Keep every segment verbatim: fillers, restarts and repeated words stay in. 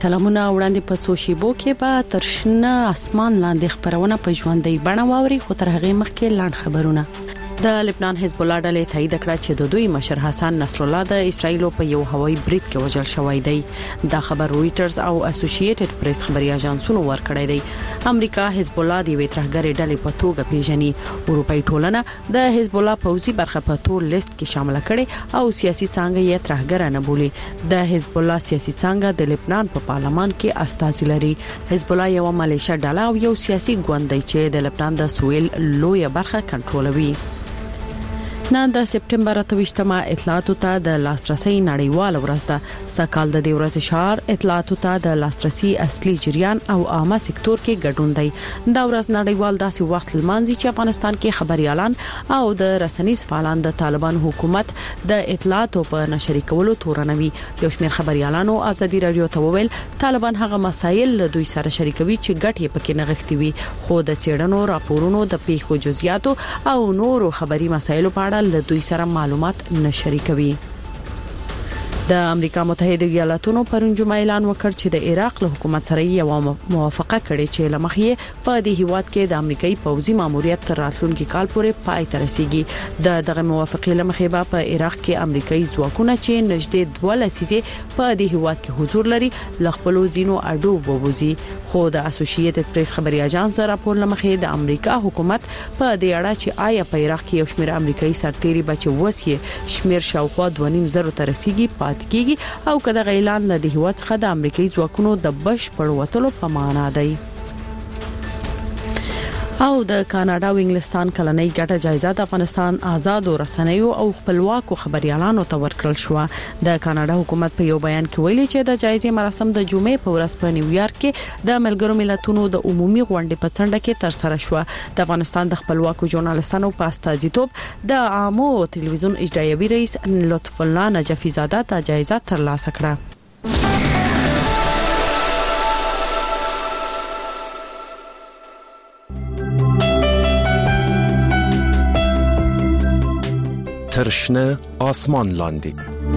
سلامونه وړاندې په څو شیبو کې به ترشنه اسمان لاندې خبرونه په ژوندۍ بڼه واوري خو تر هغه مخکې لاند خبرونه. د لبنان حزب الله ډلې تایید کړه چې د دوی مشر حسن نصر الله د اسرایل په یو هوایي برید کې وژل شوی دی. دا خبر رويټرز او اسوسییټډ پریس خبري اژانسونو ورکړی دی. امریکا حزب الله د ویترهګری ډلې په توګه پیژني. اروپאי ټولنه د حزب الله پوځي برخه په تور لیست کې شامل کړي او سیاسي څنګه یې ترهګر نه بولي. د حزب الله سیاسي څنګه د لبنان په پارلمان کې استازي لري. حزب الله یو مالیشه ډله او یو سیاسي ګوند دی چې د لبنان د سویل لویه برخه کنټرولوي. نن د سپټمبر اتويشتمه اطلاعاتو ته د لاسرسي نړیوال ورځ ده. سکهال د دې ورځې شعار اطلاعاتو ته د لاسرسي اصلي جریان او عامه سکتور کې ګډون دی. دا ورځ نړیوال داسې وخت لمانځي چې افغانستان کې خبريالان او د رسنیز فعالان د طالبان حکومت د اطلاعاتو په نشر کولو تورنوي. یو شمېر خبريالانو ازادي رادیو ته وویل طالبان هغه مسایل له دوی سره شریکوي چې ګټ یې پکې نغښتي وي خو د چېړنو راپورونو د پیښو جزئیاتو او نورو خبري مسایلو په اړه له دوی سره معلومات نشري کوي. د امریکا متحده ایالاتونو پرون جمعه اعلان وکړ چې د عراق له حکومت سره یو موافقه کړې چې لمخې په دې هیواد کې د امریکایي پوځي ماموریت تر راتلونکي کال پورې پای ته رسیږي. د دغه موافقې لمخې به په عراق کې امریکایي ځواکونه چې نږدې دوه لسیزې په دې هیواد کې حضور لري ل خپل زینو اډو ووزي. خو د اسوسییټډ پریس خبري اژانس راپور لمخې د امریکا حکومت په دې اړه چې آیا په عراق کې یو شمېر امریکایي سرتيري بچ وسیه شمیر شاوخوا دوه نیم زره ته رسیدي کیږي او کله اعلان د هیواد څخه د امریکایي ځواکونو د بشپړ وټلو په معنا دی. او د کاناډا او انګلستان کلنۍ ګټه جایزه د افغانستان آزاد رسنیو او خپلواکو خبريالانو ته ورکړل شو. د کاناډا حکومت په یو بیان کې ویلي چې د جایزې مراسم د جمعې په ورځ په نیویارک کې د ملګرو ملتونو د عمومي غونډې په څنډه کې تر سره شو. د افغانستان د خپلواکو ژورنالستانو په استازیتوب د عامو ټلویزیون اجرایوي رئیس لطف الله نجفی زاده ته جایزه ترلاسه کړه. ترشنه آسمان لاندې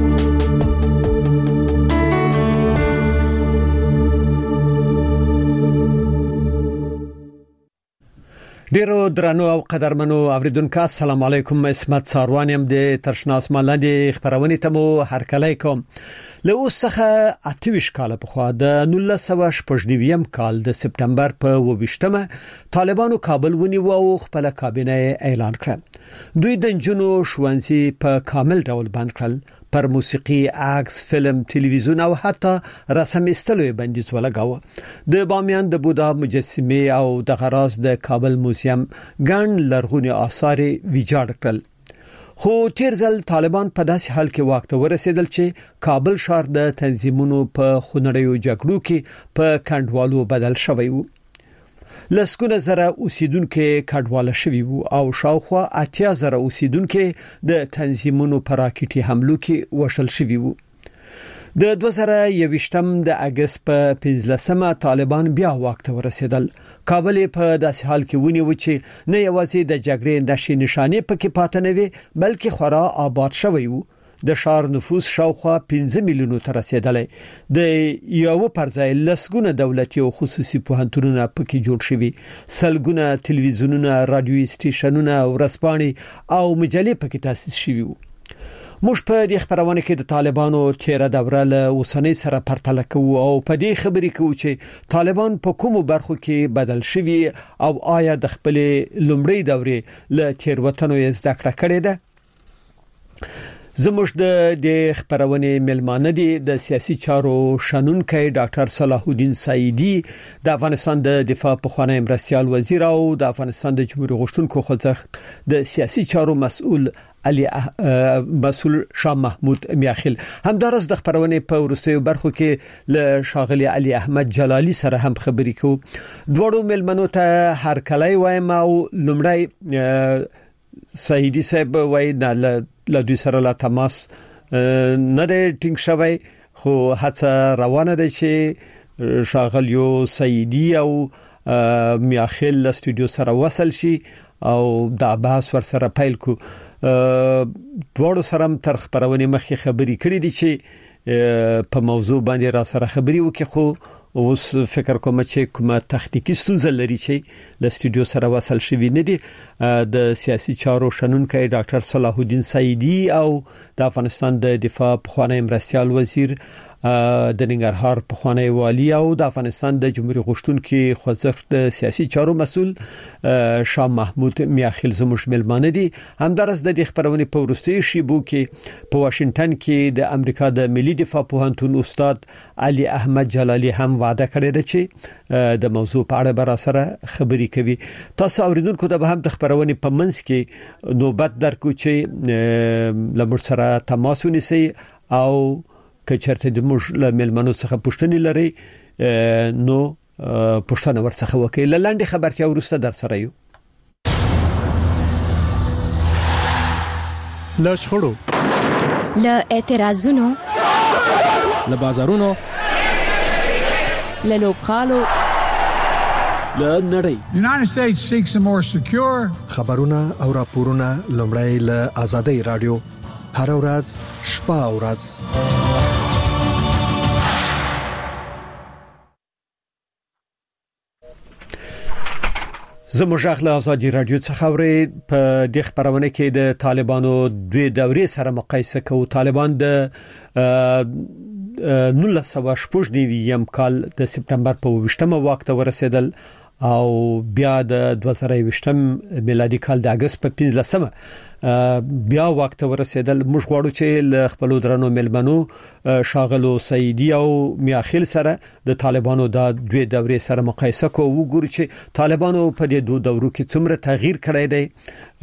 ډیرو درنو او قدرمنو اوریدونکو السلام علیکم. اسمت ساروانیم د ترشنه آسمان لاندې خبرونه ته مو هرکلی کوم. له اوسه اتویش کال په خوا د نولس سوه شپږ نوي کال د سپټمبر په اوویشتمه طالبانو کابل ونیو او خپل کابینه اعلان کړ. دوی د جنو شوانسی په کامل ډول بند کړل. پر موسیقي، عکس، فلم، ټلویزیون او حتی رسم استلو بندیز ولګاوه. د بامیان د بودا مجسمه او د غراس د کابل موزیم ګڼ لرغونی آثار ویجاړ کړل. خو تیر ځل طالبان په داسې حال کې واکته ورسېدل چې کابل ښار د تنظیمونو په خونړیو جګړو کې په کډوالو بدل شوی و. لسګونه زره اوسیدونکو کډواله شوی وو او شاوخوا اتیا زره اوسیدونکو د تنظیمونو په راکټي حملو کې وشل شوی وو. د دوه زره یوویشتم د اگست په پنځلسمه طالبان بیا واکته ورسېدل. کابل په داسې حال کې ونیو چې نه یوازې د جګړې نشي نشانه پکې پاتې نه وي بلکې خورا آباد شوی وو. د شهر نفوس شاوخوا پنځه میلیونو ته رسیدلی. د یو پرځای لسګونه دولتي او خصوصي پوهنتونونه پکې جوړ شوي. سلګونه ټلویزیونونه، رادیوي سټیشنونه، ورځپاڼې او مجلې پکې تاسیس شوي وو. موږ په دې خبرونه کې د طالبانو تیره دوره له اوسنۍ سره پرتله کوو او په دې خبرې کوو چې طالبان په کومو برخو کې بدل شوي او آیا د خپل لومړی دورې له تیروتنو یې زده کړه کړې ده. زموږ د دې خبرونه ملمانه دي د سیاسي چارو شنونکي ډاکټر صلاح الدین سعیدی، د افغانستان د دفاع پخوانی مرستیال وزیر او د افغانستان د جمهوریت غوښتونکو خوځښت د سیاسي چارو مسؤل علي مسؤل شاه محمود میاخیل. همدارس د خبرونه په ورستیو برخو کې له شاغلي علي احمد جلالی سره هم خبرې کوو. دوړو ملمنو ته هرکلی وایم او لمړی سعیدی صاحب وای نه لدوی سره لا تماس نه دی ټینګ شوی خو هڅه روانه ده چې شاغلیو سعیدی او میاخیل له استودیو سره وصل شي او د بحث ور سره پیل کو. دوړو سره تر خبرونه مخې خبرې کړې دي چې په موضوع باندې را سره خبري وکړي خو اوس فکر کوم چې کومه تخنیکی ستونزه لري چې ل استودیو سره وصل شوی نه دي د سیاسي چارو شنونکو ډاکټر صلاح الدین سعیدی او د افغانستان د دفاع پخوانی مرستيال وزیر د ننګرهار پخوانی والی او د افغانستان د جمهوریت غشتونکو خوځښت د سیاسي چارو مسول شاه محمود میاخیل زموږ ملمانه دي همدارس د خبرونه په ورستي شیبو کې په واشنگټن کې د امریکا د ملي دفاع پوهنتون استاد علي احمد جلالي هم وعده کړې ده چې د موضوع په اړه بر سره خبري کوي تاسو اوریدونکو ته هم د خبرونه په منځ کې نوبت درکو چې لمر سره تماس ونیسي او کچرته د موږ له ملمنو څخه پوښتنې لري نو پوښتنه ورڅخه وکړي لاندې خبرتیا ورسته در سره یو لا شخړو لا اعتراضونو لا بازارونو لا لوبخالو لا نړۍ United States seeks a more secure خبرونه او راپورونه لومړی له آزادۍ رادیو هر ورځ شپه او ورځ زموږ له آزادي رادیو څخه اوري په د خبرونه کې د طالبانو دوی دورې سره مقایسه کوي طالبان د نولس سوه شپږ یم کال د سپتمبر په وشتمه وخت ورسېدل او بیا د دوه زره وشتم میلادي کال د اگست په پنځلسمه بیا وخت ورسېدل موږ غواړو چې ل خپل درنو ملمنو شاغلو سعیدی او میاخیل سره د طالبانو د دوی دورې سره مقایسه کوو وګورو چې طالبانو په دې دوه دورو کې څومره تغییر کړی دی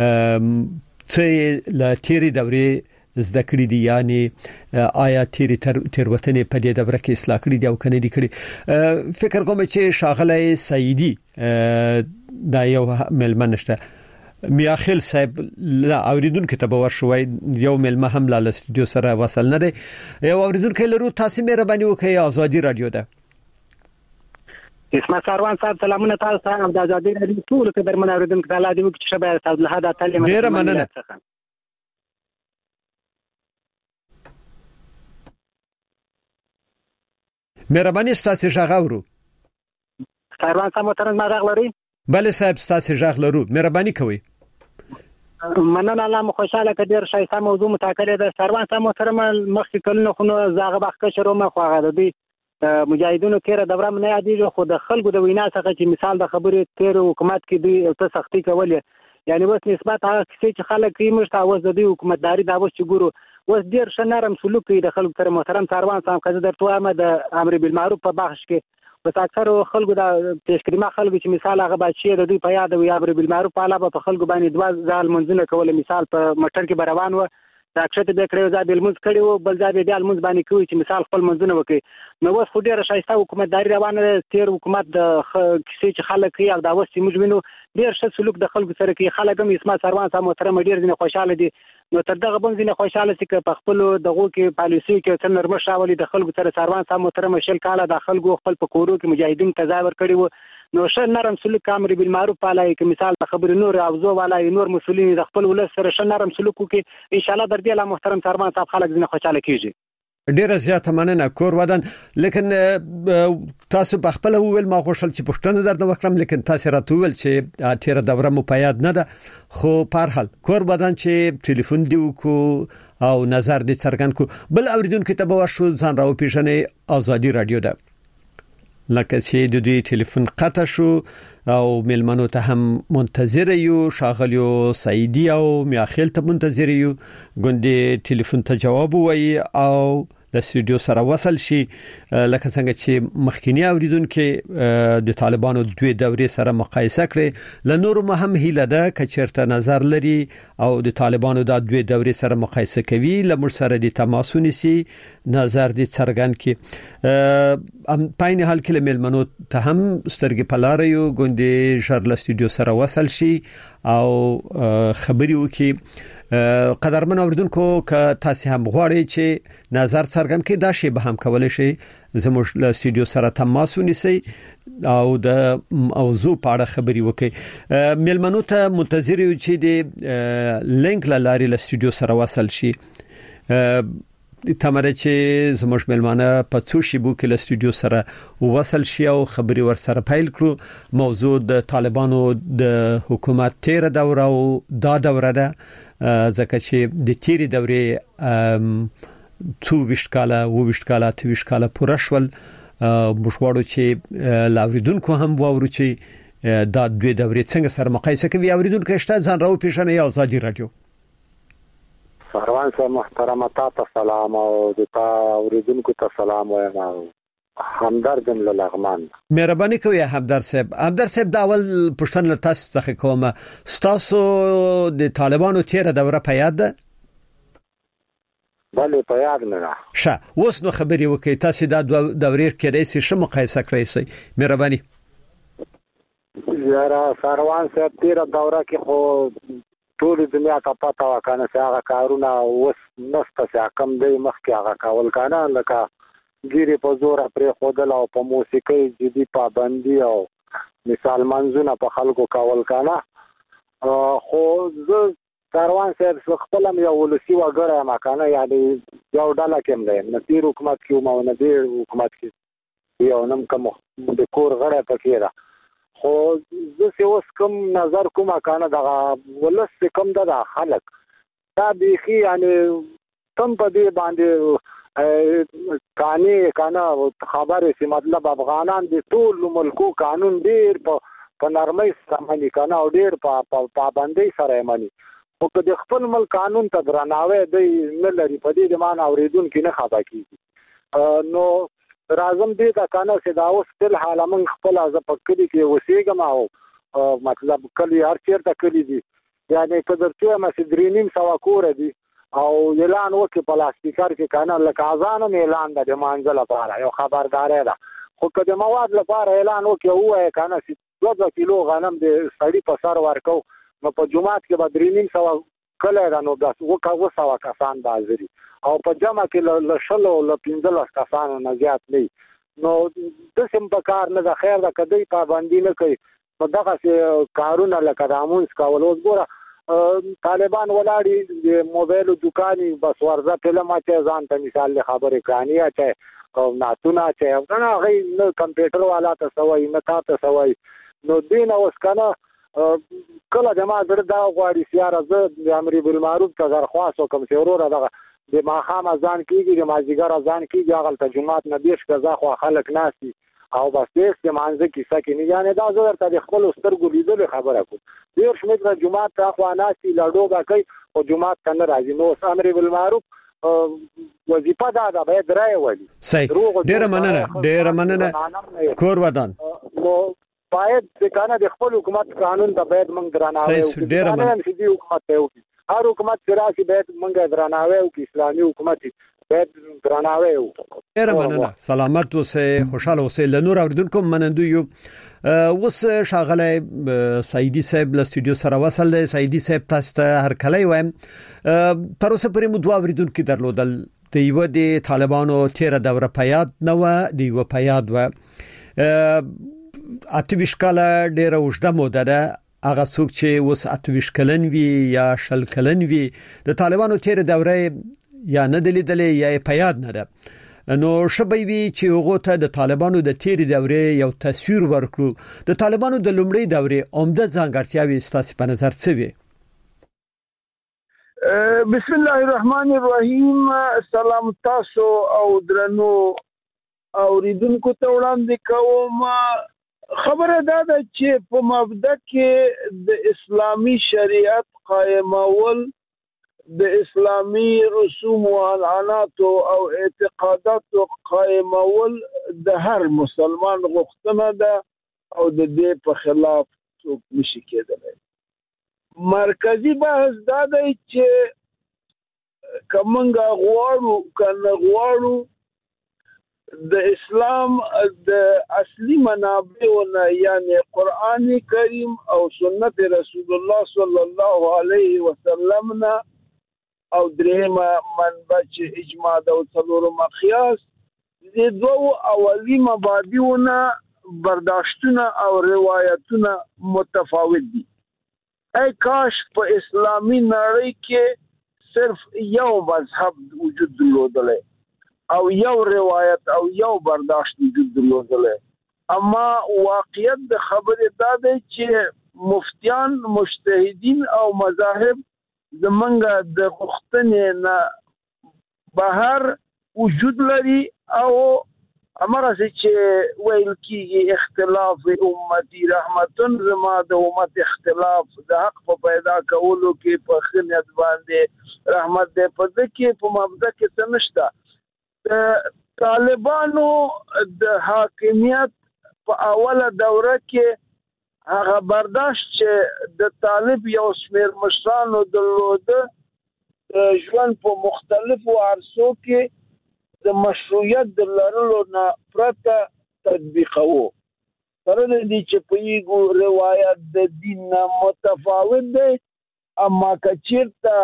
چې ل تیری دورې زده کړې دي یعنی آیا تیری تیروتنې په دې دوره کې اصلاح کړې دي او کنه دي کړې فکر کوم چې شاغله سعیدی دا یو ملمن نشته میاخیل صاحب لا اوریدونکو ته باور شوی یو ملمه هم له استودیو سره وصل نه دی یو اوریدونکو لرو تاسو مې ربانی وکي آزادي رادیو ده اسمت سروان صاحب سلامونه تاسو ته د آزادي رادیو ټول کې درمن اوریدونکو ته لا دی چې شبه تاسو له هدا تعلیم ډیر مننه مهرباني ستاسو ژغورو سروان صاحب محترم ما راغلري بله صاحب ستاسو ژغ لرو مهرباني کوئ مننه الله خوشاله کډیر شایسته موضوع متاکل ده سروان صاحب محترم مخکې کلنه خو زاغه بخښه شروع ما خو هغه دی مجاهدونو کېره دوره نه یادېږي خو د خلکو د وینا څخه چې مثال د خبرې تیر حکومت کې دی او ته سختي کولې یعنی اوس نسبت هغه چې خلک یې مشته اوس د دې حکومتداري دا اوس چې ګورو اوس ډیر ښه نرم سلوک کوي د خلکو سره محترم سروان صاحب کزه درته وایم د امر بالمعروف په بخش کې بس اکثر خلکو د تشکریمه خلکو چې مثال هغه بچي د دوی په یاد وي امر بالمعروف په علاوه په خلکو باندې دوا ځال منځونه کول مثال په مټر کې بروان و دا اکثر به کړو ځا بل منځ کړو بل ځا به د المنځ باندې کوي چې مثال خپل منځونه وکړي نو اوس خو ډیر شایسته حکومتداري روانه تیر حکومت د کیسې چې خلک یې او دا اوس چې موږ وینو ډیر ښه سلوک د خلکو سره کوي خلک هم اسمت سروان صاحب محترم ډیر دي خوشاله دي نو تر دغه بم دي خوشاله چې په خپل دغه کې پالیسي کې څنګه نرمه شاولي د خلکو سره سروان صاحب محترم شل کاله د خلکو خپل په کورو کې مجاهدین تظاهر کړي وو نو ښه نرم سلوک امر بالمعروف علی کې مثال د خبر نور اوزو علی نور مسولین د خپل ولس سره ښه نرم سلوک وکړي ان شاء الله در دې له محترم سروان صاحب خلک زنه خوشاله کیږي ډیره زیاته مننه کور ودان لیکن تاسو په خپل ویل ما خوشل چې پښتنه درته وکړم لیکن تاسو راته ویل چې تیر دوره مو پیاد نه ده خو په هر حال کور ودان چې ټلیفون دی کو او نظر دې څرګند کو بل اوریدونکو ته به شو ځان راو پیژنې آزادي رادیو ده لکه چې د دوی ټلیفون قطع شو او ملمنو ته هم منتظر یو شاغلیو سعیدی او میاخیل ته منتظر یو ګوندې ټلیفون ته جواب وایي او د استودیو سره وصل شي لکه څنګه چې مخکینی اوریدونکو د طالبانو دوی دورې سره مقایسه کړي لنور مهم هیله ده چې چیرته نظر لري او د طالبانو د دوی دورې سره مقایسه کوي لمر سره د تماسونی سي نظر دي څرګند کړي ام پاین حال کې ملمنو ته هم سترګې پلاره یو ګوندې شر ل استودیو سره وصل شي او خبري وکي قدرمن اوریدونکو که تاسو هم غواړئ چې نظر څرګند کړئ دا شی به هم کولای شي زموږ له استودیو سره تماس ونیسئ او د موضوع په اړه خبري وکړئ ملمنو ته منتظر یو چې د لینک لاري له استودیو سره وصل شي تمره چې زموږ ملمانه په څو شیبو کې له استودیو سره وصل شي او خبري ور سره پیل کړو. موضوع د طالبانو د حکومت تیر دوره او دا دوره ده ځکه چې د تیری دورې څو وشت کاله و وشت کاله ته وشت کاله پوره شول. مشوړو چې لاوریدونکو هم وورو چې دا دوی دورې څنګه سره مقایسه کوي. اوریدونکو شته ځان راو پیښنه یا ازادي رادیو. سروان صاحب محترم تاسو سلام او د تا اوریدونکو ته سلام وایم. همدرد له لغمان. مهرباني کوي همدرد صاحب. همدرد صاحب دا اول پښتون له تاسو څخه کومه تاسو د طالبانو تیر دوره په یاد ده؟ بله په یاد نه ده. ښه اوس نو خبري وکي تاسو دا دورې کې رئیس شمه مقایسه کړئ سي. مهرباني. یاره سروان صاحب تیر دوره کې خو ټول دنیا ته پتا وکنه چې هغه کارونه اوس نسته چې کم دی مخکې هغه کول کنه لکه ګيري په زور پرې خودل او په موسیقي جدي پابندي او مثال منځونه په خلکو کول کنه. خو زه کاروان صاحب خپل هم یو ولسی وګړی ما کنه یعنی یو ډله کوم دی نه تیر حکومت کې مو نه دی حکومت کې یو نم کوم د کور غړی پکې را. خو زه چې اوس کوم نظر کوم کنه دغه ولس کوم د خلک دا بيخي یعنی تم په دې باندې کانی کنه خبره چې مطلب افغانان د ټول ملکو قانون ډیر په نرمۍ سره مانی کنه او ډیر په پابندۍ سره مانی. خو که د خپل ملک قانون ته درناوی دی نه لري په دې مان اوریدونکو نه خبا کیږي. نو رازم دې تا کنه چې دا اوس په حال من خپل از په کلی کې وسیګم او مطلب کلی هر چیرته کلی دي یعنی قدر چې ما چې درینیم سوا کور دي او اعلان وکي پلاستیکار کې کنه لکه اذان اعلان د مانځل لپاره یو خبرداري ده. خو کله مواد لپاره اعلان وکي وای کنه چې دوه کیلو غنم د سړی په سر ورکو نو په جمعات کې به درینیم سوا کله دا نو بس وکاو سوا کسان بازري او په جمع کې ل شلو ل پنځل کسان نه زیات نه. نو د سیم په کار نه د خیر د کدی پابندي نه کوي نو دغه کارونه لکه د امونس کول. اوس ګوره طالبان ولاړي د موبایل دکاني بس ورزه فلم اچي ځان ته مثال له خبرې کہانی اچي او ناتونه اچي نه غي نه کمپیوټر والا ته سوي نه تا ته سوي. نو دین اوس کنه کله جما زړه دا غواړي سیاره زه د امر بالمعروف ته درخواست وکم چې وروره دغه د ماخام اذان کیږي د مازیګر اذان کیږي هغه ته جمعات نه دیش غزا خو خلک ناسي او بس دې استعمال ځکه سکه نه یعنی دا زړه ته خپل سترګو لیدل خبره کو ډیر شمت د جمعات ته خو ناسي لاډو با کوي او جمعات ته نه راځي. نو امر بالمعروف وظیفه دا ده باید راي ولي. صحیح. ډیر مننه ډیر مننه کور ودان. نو باید د کنه د خپل حکومت قانون ته باید موږ درناوی وکړو. ډیر مننه چې حکومت ته وکړي هر حکومت چې راشي باید موږ درناوی وکړو. اسلامي حکومت باید درناوی وکړو. ډیر مننه. سلامت اوسه خوشاله اوسه. لنور اوریدونکو منندو یو اوس شاغله سعیدی صاحب له استودیو سره وصل دی. سعیدی صاحب تاسو ته هر کله وایم تر اوسه پرې مو دوه اوریدونکو درلودل د یو د طالبانو تیر دوره په یاد نه و د یو په یاد و اتویش کاله ډیره وشده موده ده. هغه څوک چې اوس اتویش کلن وی یا شل کلن وی د طالبانو تیر دوره یا نه دلیدلې یا په یاد نه ده. نو شبي وی چې هغه ته د طالبانو د تیر دوره یو تصویر ورکړو. د طالبانو د لومړی دوره عمده ځانګړتیاوې ستاسو په نظر څه وي؟ بسم الله الرحمن الرحیم. سلام تاسو او درنو اوریدونکو ته وړاندې کوم. خبره دا ده چې په مبدا کې د اسلامی شریعت قائمول د اسلامی رسوم او عنعنات او اعتقادات قائمول د هر مسلمان غوښتنه ده او د دې په خلاف څوک نشي کېدلی. مرکزی بحث دا دی چې کومنګ غواړو کنه غواړو د اسلام د اصلي منابعونه یعنی قرآن کریم او سنت رسول الله صلی الله علیه وسلم نه او درېمه منبع چې اجماع او څلورمه قیاس د دوه اولی مبادیونه برداشتونه او روایتونه متفاوت دي. ای کاش په اسلامی نړۍ کې صرف یو مذهب وجود درلودلی او یو روایت او یو برداشت وجود درلودلی. اما واقعیت د خبرې دا دی چې مفتیان مجتهدین او مذاهب زمونږ د غوښتنې نه بهر وجود لري او همغه چې ویل کېږي اختلاف امتی رحمتون، زما د امت اختلاف د حق په پیدا کولو کې په ښه نیت باندې رحمت دی. په ده کې په مبدا کې څه نشته. د طالبانو د حاکمیت په اوله دوره کې هغه برداشت چې د طالب یو شمېر مشرانو درلوده ژوند په مختلفو عرصو کې د مشروعیت د لرلو نه پرته تطبیقوو. سره د دې چې په یو روایت د دین نه متفاوت دی، اما که چېرته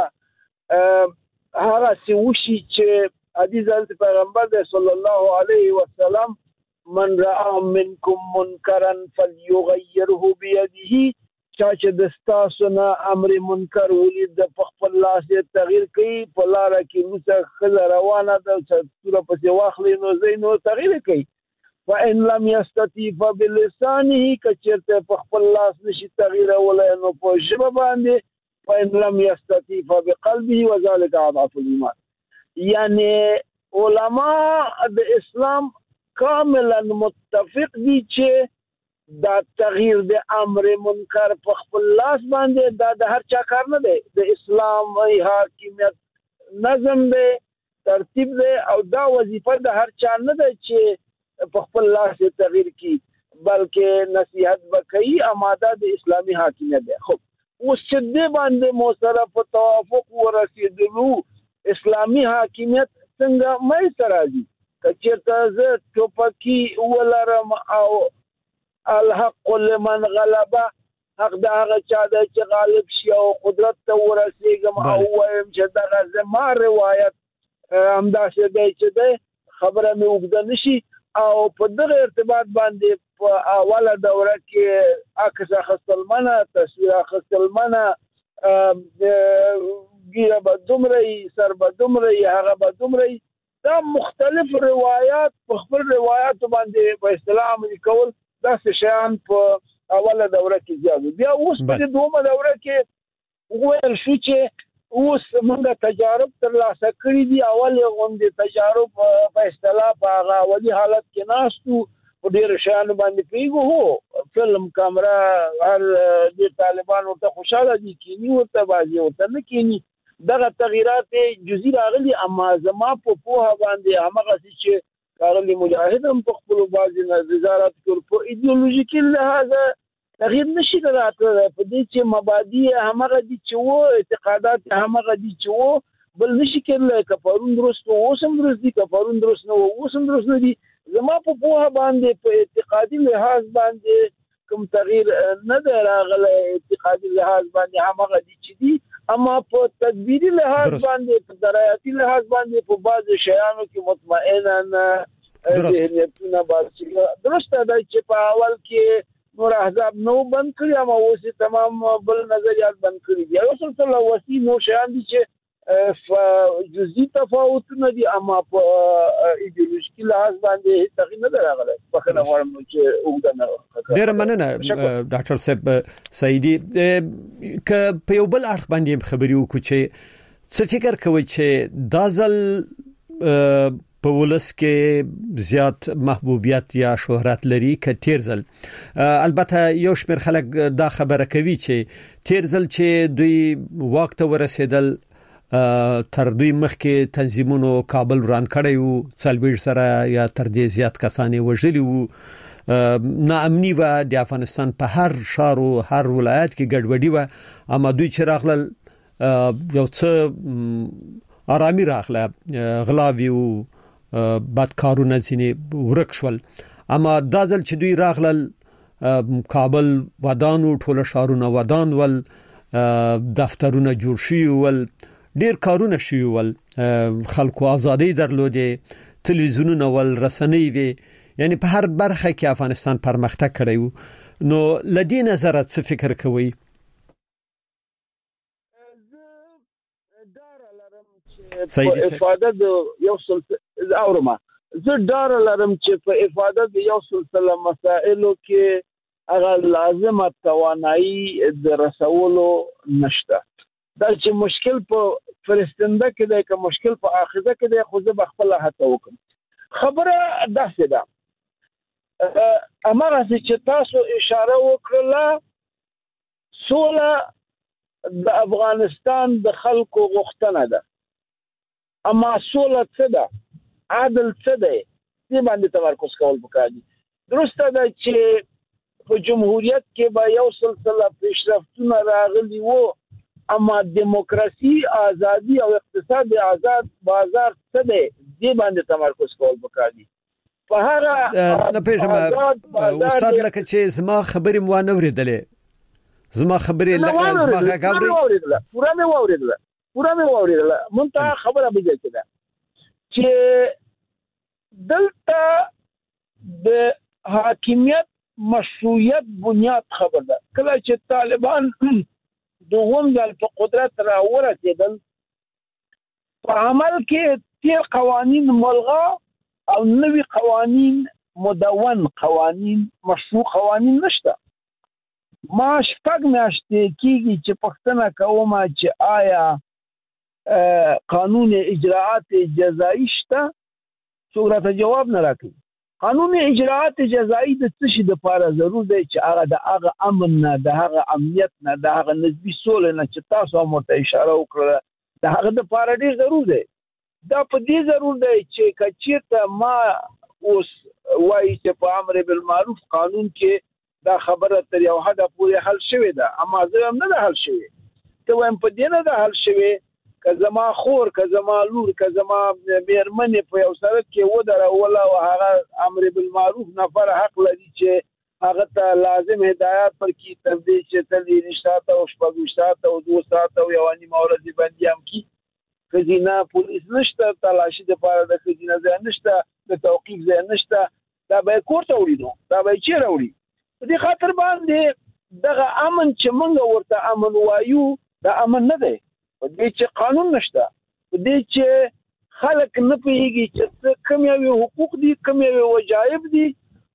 هغسې وشي چې حدیث حضرت پیغمبر دی صلی الله علیه وسلم من رأى منکم منکرا فلیغیره بیده، چا چې د ستاسو نه امر منکر ولید د په خپل لاس یې تغییر کوي، په لاره کې وروسته ښځه روانه ده توره پسې واخلي نو ځای نو تغییر کوي. فإن لم يستطع فبلسانه، که چېرته په خپل لاس نشي تغییرولی نو په ژبه باندې، فإن لم يستطع فبقلبه وذلك اضعف الایمان. یعنی علما د اسلام کاملا متفق دي چې دا تغییر د امر منکر په خپل لاس باندې دا د هر چا کار نه دی. د اسلام حاکمیت نظم دی، ترتیب دی، او دا وظیفه د هر چا نه ده چې په خپل لاس تغییر کی، بلکې نصیحت وکړي. اماده د اسلامي حاکمیت دی. خب اوس چې دې باندې مو سره په توافق ورسېدلو، اسلامي حاکمیت څنګه منځته راځي؟ که چېرته زه ټوپکي ولرم او الحق لمن غلبه، حق د هغه چا دی چې غالب شي او قدرت ته ورسېږم او وایم چې دغه زما روایت همداسې دی چې دی، خبره مې اوږده نه شي. او په دغه ارتباط باندې په اوله دوره کې عکس اخیستل منع، تصویر اخیستل منع، ګیره به دومره وي، سر به دومره وي، هغه به دومره وي. دا مختلف روایات په خپل روایاتو باندې په اصطلاح عملي کول داسې شیان په اوله دوره کې زیات. بیا اوس په دومره دوره کې وویل شو چې اوس موږ تجارب ترلاسه کړي دي. اول غوندې تجارب په اصطلاح په هغه اولي حالت کې ناستو، په ډېرو شیانو باندې پوهېږو. هو فلم کامره هر ډېر طالبان ورته خوشحاله دي، کینی ورته، بعضې ورته نه کینی. دغه تغییرات جزئی راغلي، اما زما په پوهه باندې همغسې چې ښاغلي مجاهد هم په خپلو بعضې نظارت کړو، په ایدیولوژیکي لحاظه تغییر نشي راتللی. په دې چې مبادي همغه دي چې وو، اعتقادات همغه دي چې وو، بل نشي کېدلی. که پرون درست و اوس هم درست دي، که پرون درست نه و اوس هم درست نه دي. زما په پوهه باندې په اعتقادي لحاظ باندې کوم تغییر نه دی راغلی. اعتقادي لحاظ باندې همغه دي چې دي، اما په تدبیری لحاظ باندې، په درایاتي لحاظ باندې په بعض شیانو کې مطمئنا ذهنیتونه باندې درسته ده چې په اول کې نور احزاب نو بند کړي، اما اوس تمام بل نظریات بند کړي دي. اوس ټول وسی نو شیان دي چې جزئی تفاوتونه دي، اما په ایدیولوژیکي لحاظ باندې تغییر نه راغلی. بخښنه غواړم چې اوږده نه. ډېره مننه ډاکټر صاحب سعیدي. که په یو بل اړخ باندې خبرې وکړو چې څه فکر کوي چې دا ځل په ولس کې زیات محبوبیت یا شهرت لري که تیر ځل؟ البته یو شمېر خلک دا خبره کوي چې تیر ځل چې دوی واک ته ورسېدل، تر دوی مخکې تنظیمونو کابل وران کړی وو، څلوېښت سره یا تر دې زیات کسان یې وژلي وو، ناامني وه د افغانستان په هر ښار او هر ولایت کې ګډوډي وه. اما دوی چې راغلل یو څه آرامي راغله، غلاوي او بدکارونه ځینې ورک شول. اما دا ځل چې دوی راغلل کابل ودان او ټول ښارونه ودان ول، دفترونه جوړ شي ول، ډیر کارونه شي ول، خلکو ازادي درلودې، تلویزیونونه ول، رسنۍ وي، یعنی په هر برخه کې افغانستان پرمختګ کړی وو. نو لدی نظر څه فکر کوي؟ زه دار افاده د یو سلسله اورما زه ډار لرم چې په افاده د یو سلسله مسائلو کې هغه لازمه توانایي د رسولو نشته. دا چې مشکل په فلسطینده کې دی که مشکل په اخره کې دی خو زه به خپله هڅه وکړم. خبره داسې ده هماغسې چې تاسو اشاره وکړله سوله د افغانستان د خلکو غوښتنه ده، اما سوله څه ده، عدل څه دی، دې باندې تمرکز کول پکار دي. درسته ده چې په جمهوریت کې به یو سلسله پیشرفتونه راغلي وو، اما دیموکراسي، ازادي او اقتصاد آزاد بازار څه دی دې باندې تمرکز کول پکار دي. په هغه نه پېژنم استاد لکه چې زما خبرې مو نه اورېدلې، زما خبرې لکه زما غږ اوري پوره مې واورېدله پوره مې واورېدله منتها خبره به دې کې ده چې دلته د حاکمیت مشروعیت بنیاد خبر ده. کله چې طالبان دوهم ځل په قدرت را ورسېدل په عمل کې تیر قوانین ملغا او نوی قوانین مدون قوانین مشروع قوانین نشته. ما شپږ میاشتې کېږي چې پوښتنه کوم چې آیا قانون اجراءات جزایی شته؟ څوک راته جواب نه راکوي. قانون اجراءات جزایی د څه شي دپاره ضرور دی چې هغه د هغه امن نه، د هغه امنیت نه، د هغه نسبي سولې نه چې تاسو هم ورته اشاره وکړله د هغه دپاره ډېر ضرور دی. دا په دې ضرور دی چې که چېرته ما اوس وایي چې په امر بالمعروف قانون کې دا خبره تر یو حده پورې حل شوې ده، اما زه هم نه ده حل شوې. که وایم په دې نه ده حل شوې که زما خور، که زما لور، که زما مېرمنې په یو سړک کې ودروله او هغه امر بالمعروف نفر حق لري چې هغه ته لازم هدایات ورکړي تر دې چې تر دېرش ساعته او شپږویشت ساعته او دوه ساعته او یوه نیمه ورځې بندي هم کړي. ښځینه پولیس نشته، تلاشي دپاره د ښځینه ځای نشته، د توقیف ځای نشته، دا به یې کور ته وړي نو دا به یې چېرې وړي؟ په دې خاطر باندې دغه امن چې موږ ورته امن وایو دا امن نه دی. په دې چې قانون نشته، په دې چې خلک نه پوهېږي چې څه کوم یوې حقوق دي، کوم یوې وجایب دي،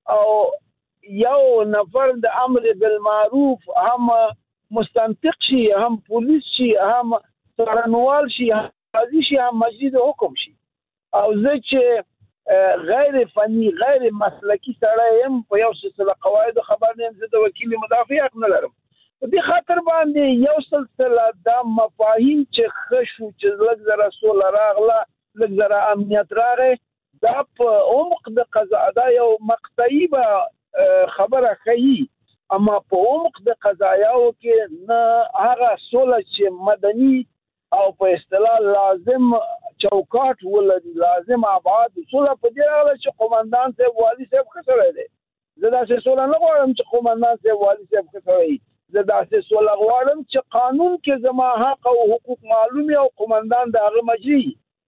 او یو نفر د امر بالمعروف هم مستنطق شي، هم پولیس شي، هم څارنوال شي، هم قاضي شي، هم مجید حکم شي. او زه چې غیر فني غیر مسلکي سړی یم په یو سلسله قواعدو خبر نه یم، زه د وکیل مدافع حق نه لرم. په دې خاطر باندې یو سلسله دا مفاهیم چې ښه شو چې لږ زره سوله راغله، لږ زره امنیت راغی، دا په عمق د قضا دا یو مقطعي به خبره ښیي، اما په عمق د قضایاو کې نه هغه سوله چې مدني او په اصطلاح لازم چوکاټ ولري، لازم ابعاد. سوله په دې راغله چې قومندان صاحب والي صاحب ښه سړی دی. زه داسې سوله نه غواړم چې قومندان صاحب والي صاحب ښه سړی، زه داسې سوله غواړم چې قانون کې زما حق او حقوق معلوم او قومندان د هغه مجري.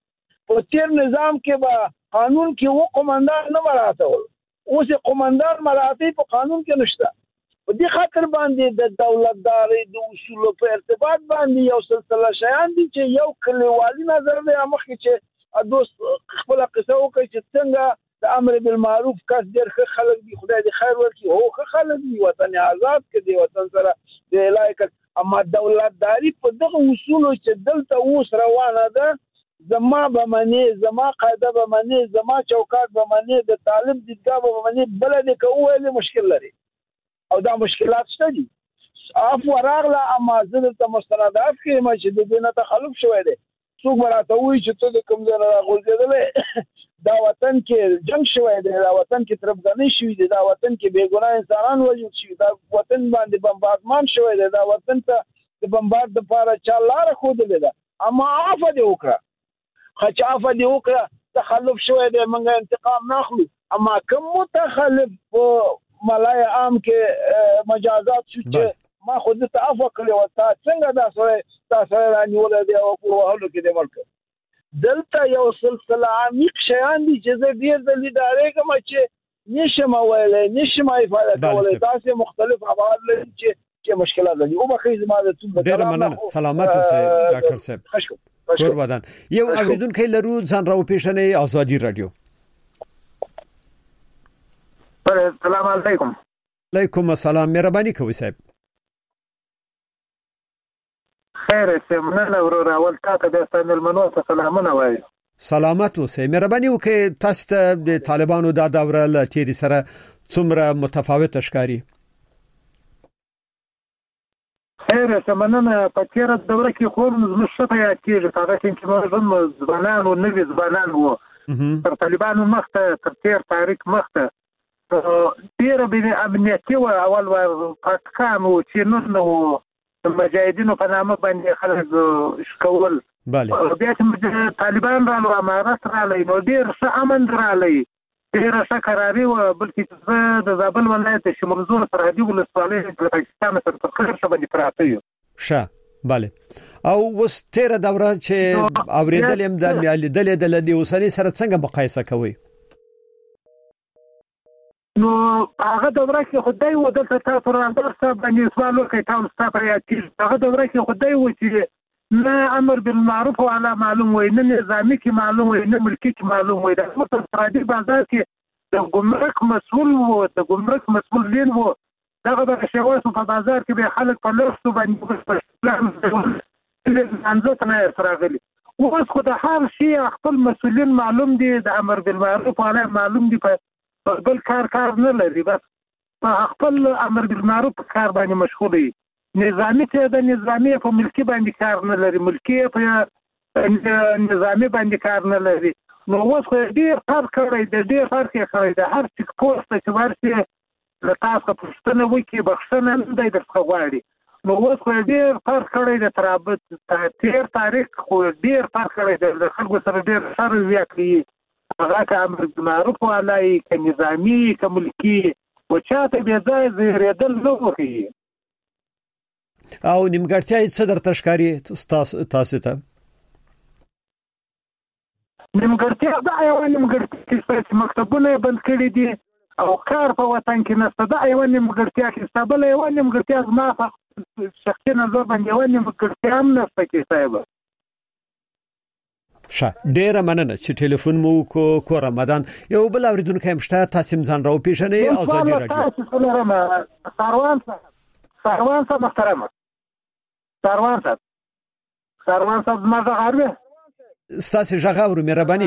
په تیر نظام کې به قانون کې و قومندان نه مراعاتول، اوس یې قومندان مراعاتوي په قانون کې نشته. په دې خاطر باندې د دولتدارۍ د اصولو په ارتباط باندې یو سلسله شیان دي چې یو کلیوالي نظر دی مخکې چې دوست خپله قصه وکړي چې څنګه د امر بالمعروف کس ډېر ښه خلک دي، خدای دې خیر ورکړي، هو ښه خلک دي، وطن آزاد کړي، وطن سره د الهي کړ. اما دولتداري په دغه اصولو چې دلته اوس روانه ده، زما به منې، زما قاعده به منې، زما چوکاټ به منې، د طالب دیدګاه به منې، بله دې که وویلې مشکل لري او دا مشکلات شته دي. عفو راغله، اما زه دلته مستندات ښیم چې د دې نه تخلف شوی دی. څوک به راته وایي چې ته د کوم ځای نه راغورځېدلی، دا وطن کې جنګ شوی دی، دا وطن کې تربګنۍ شوي دي، دا وطن کې بېګناه انسانان وژل شوي، دا وطن باندې بمبارډمان شوی دی، دا وطن ته د بمبارډ دپاره چا لاره ښودلې ده. اما عفه دې وکړه، ښه چې عفه دې وکړه، تخلف شوی دی، موږ انتقام نه اخلو. اما کوم متخلف په ملای عام کې مجازات شو چې ما خو دې ته عفو کړې وه، تا څنګه دا سړی تا سړی رانیولی دی او په وهلو کې دې مړ کړ. دلته یو سلسله عمیق شیان دي چې زه ډېر ځلې ډارېږم چې نشم ویلی، نشم افاده کولی. داسې مختلف ابعاد لري چې چې مشکلات لري. وبخښئ زما د ټول ډېره مننه، سلامت اوسئ ډاکټر صاحب. کور ودان یو اوریدونکو لرو ځان راو پیښنې ازادي رادیو. السلام علیکم. علیکم السلام. مهرباني کوئ صاحب. خیر سمنه ورور اول تاسو د استانل منو سلامونه وایي. سلامت اوسئ. مهرباني وکړئ تاسو ته د طالبانو دا دوره ل تیری سره څومره متفاوت ښکاري؟ خیر سمنه په تیر دوره کې خو موږ شپه یا کېږي هغه چې موږ ځوانان او نوي ځوانان وو تر طالبانو مخته تر تیر تاریخ مخته ډیر به امنیتي و اول و پاتکان و چې نو مجاهدینو په نامه باندې خلک شکول. بله بیا چې طالبان رالو امارت رالی نو ډیر ښه امن رالی ډیره ښه قراري و بلکې زه د زابل ولایت شمرزور سرحدي ولسوالۍ د پاکستان سره په خیر شه باندې پراته یم. ښه بله او اوس تیره دوره چې اوریدل یم د لیدلې د لدی اوسنۍ سره څنګه مقایسه کوئ؟ نو هغه دوره کې خدای و دلته تاسو راځه صاحب باندې سوال وکړئ تاسو تاسو یاد هغه دوره کې خدای و چې نه امر بالمعروف ولا معلوم وي نه نظامی کې معلوم وي نه ملکی کې معلوم وي د متفرادي بازار کې د ګمرک مسؤل وو د ګمرک مسؤلین وو دغه د شواس په بازار کې به خلک په لاسو باندې په اسلام انځت نه راغلي اوس خو د هر شي خپل مسؤلین معلوم دي د امر بالمعروف ولا معلوم دي په بل کار کار نه لري بس په خپل امر بالمعروف کار باندې مشغول دي. نظامی ته د نظامی په ملکی باندې کار نه لري ملکی په نظامی باندې کار نه لري. نو اوس خو ډیر فرق کوي د ډیر فرق کوي د هر څه پوسټ چې ورسي له تاسو پوښتنه وکي بخښنه نه دی درڅخه غواړي. نو اوس خو ډیر فرق کوي د ترابط تیر تاریخ خو ډیر فرق کوي د خلکو سره ډیر سره زیاتې هغه که امر بالمعروف ولای که نظامی که ملکی و چاته به ځای زیریدل نه وکړي. او نیمګړتیا څه درته ښکاري تاسو تاسو ته؟ نیمګړتیا دا یو نیمګړتیا چې مکتبونه بند کړي دي او کار په وطن کې نشته دا یو نیمګړتیا کې ستابله یو نیمګړتیا زما په شخصي نظر باندې یو نیمګړتیا هم نشته کې صاحب. ښه ډیره مننه چې ټلیفون مو کو کو رمضان یو بل اوریدونکو هم شته تاسو ځان راو پیژنې ازادي رادیو. ساروان صاحب ساروان صاحب محترم ساروان صاحب ساروان صاحب ما غواړم ستاسو ژغاورو مهرباني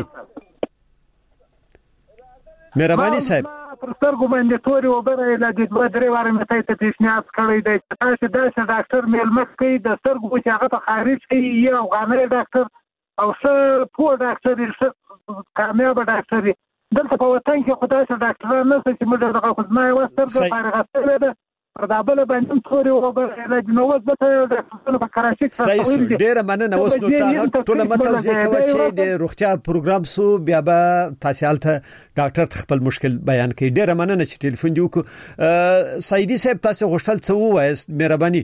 مهرباني صاحب پر سترګو باندې توري وبره لا د دوه درې واره مې ته پیشنهاد کړی دی چې تاسو داسې ډاکټر میلمه کوي د سترګو چې هغه په خارج کې یو غانره ډاکټر او څه پوه ډاکټر څه کامیاب ډاکټر دلته په وطن کې خدای سره ډاکټر نه څه چې موږ دغه خدمت وسترګه فارغه شوې ده پر دابل باندې توري وبره لا جنوب ته ډاکټر په کراچۍ کې ډیره مننه اوس نو تاسو ټول متوجه کوي چې د روغتیا پروګرام سو بیا به تاسو الته ډاکټر خپل مشکل بیان کوي. ډیره مننه چې ټلیفون دی وکړو. سعیدی صاحب تاسو غوښتل څه ووایست مهرباني؟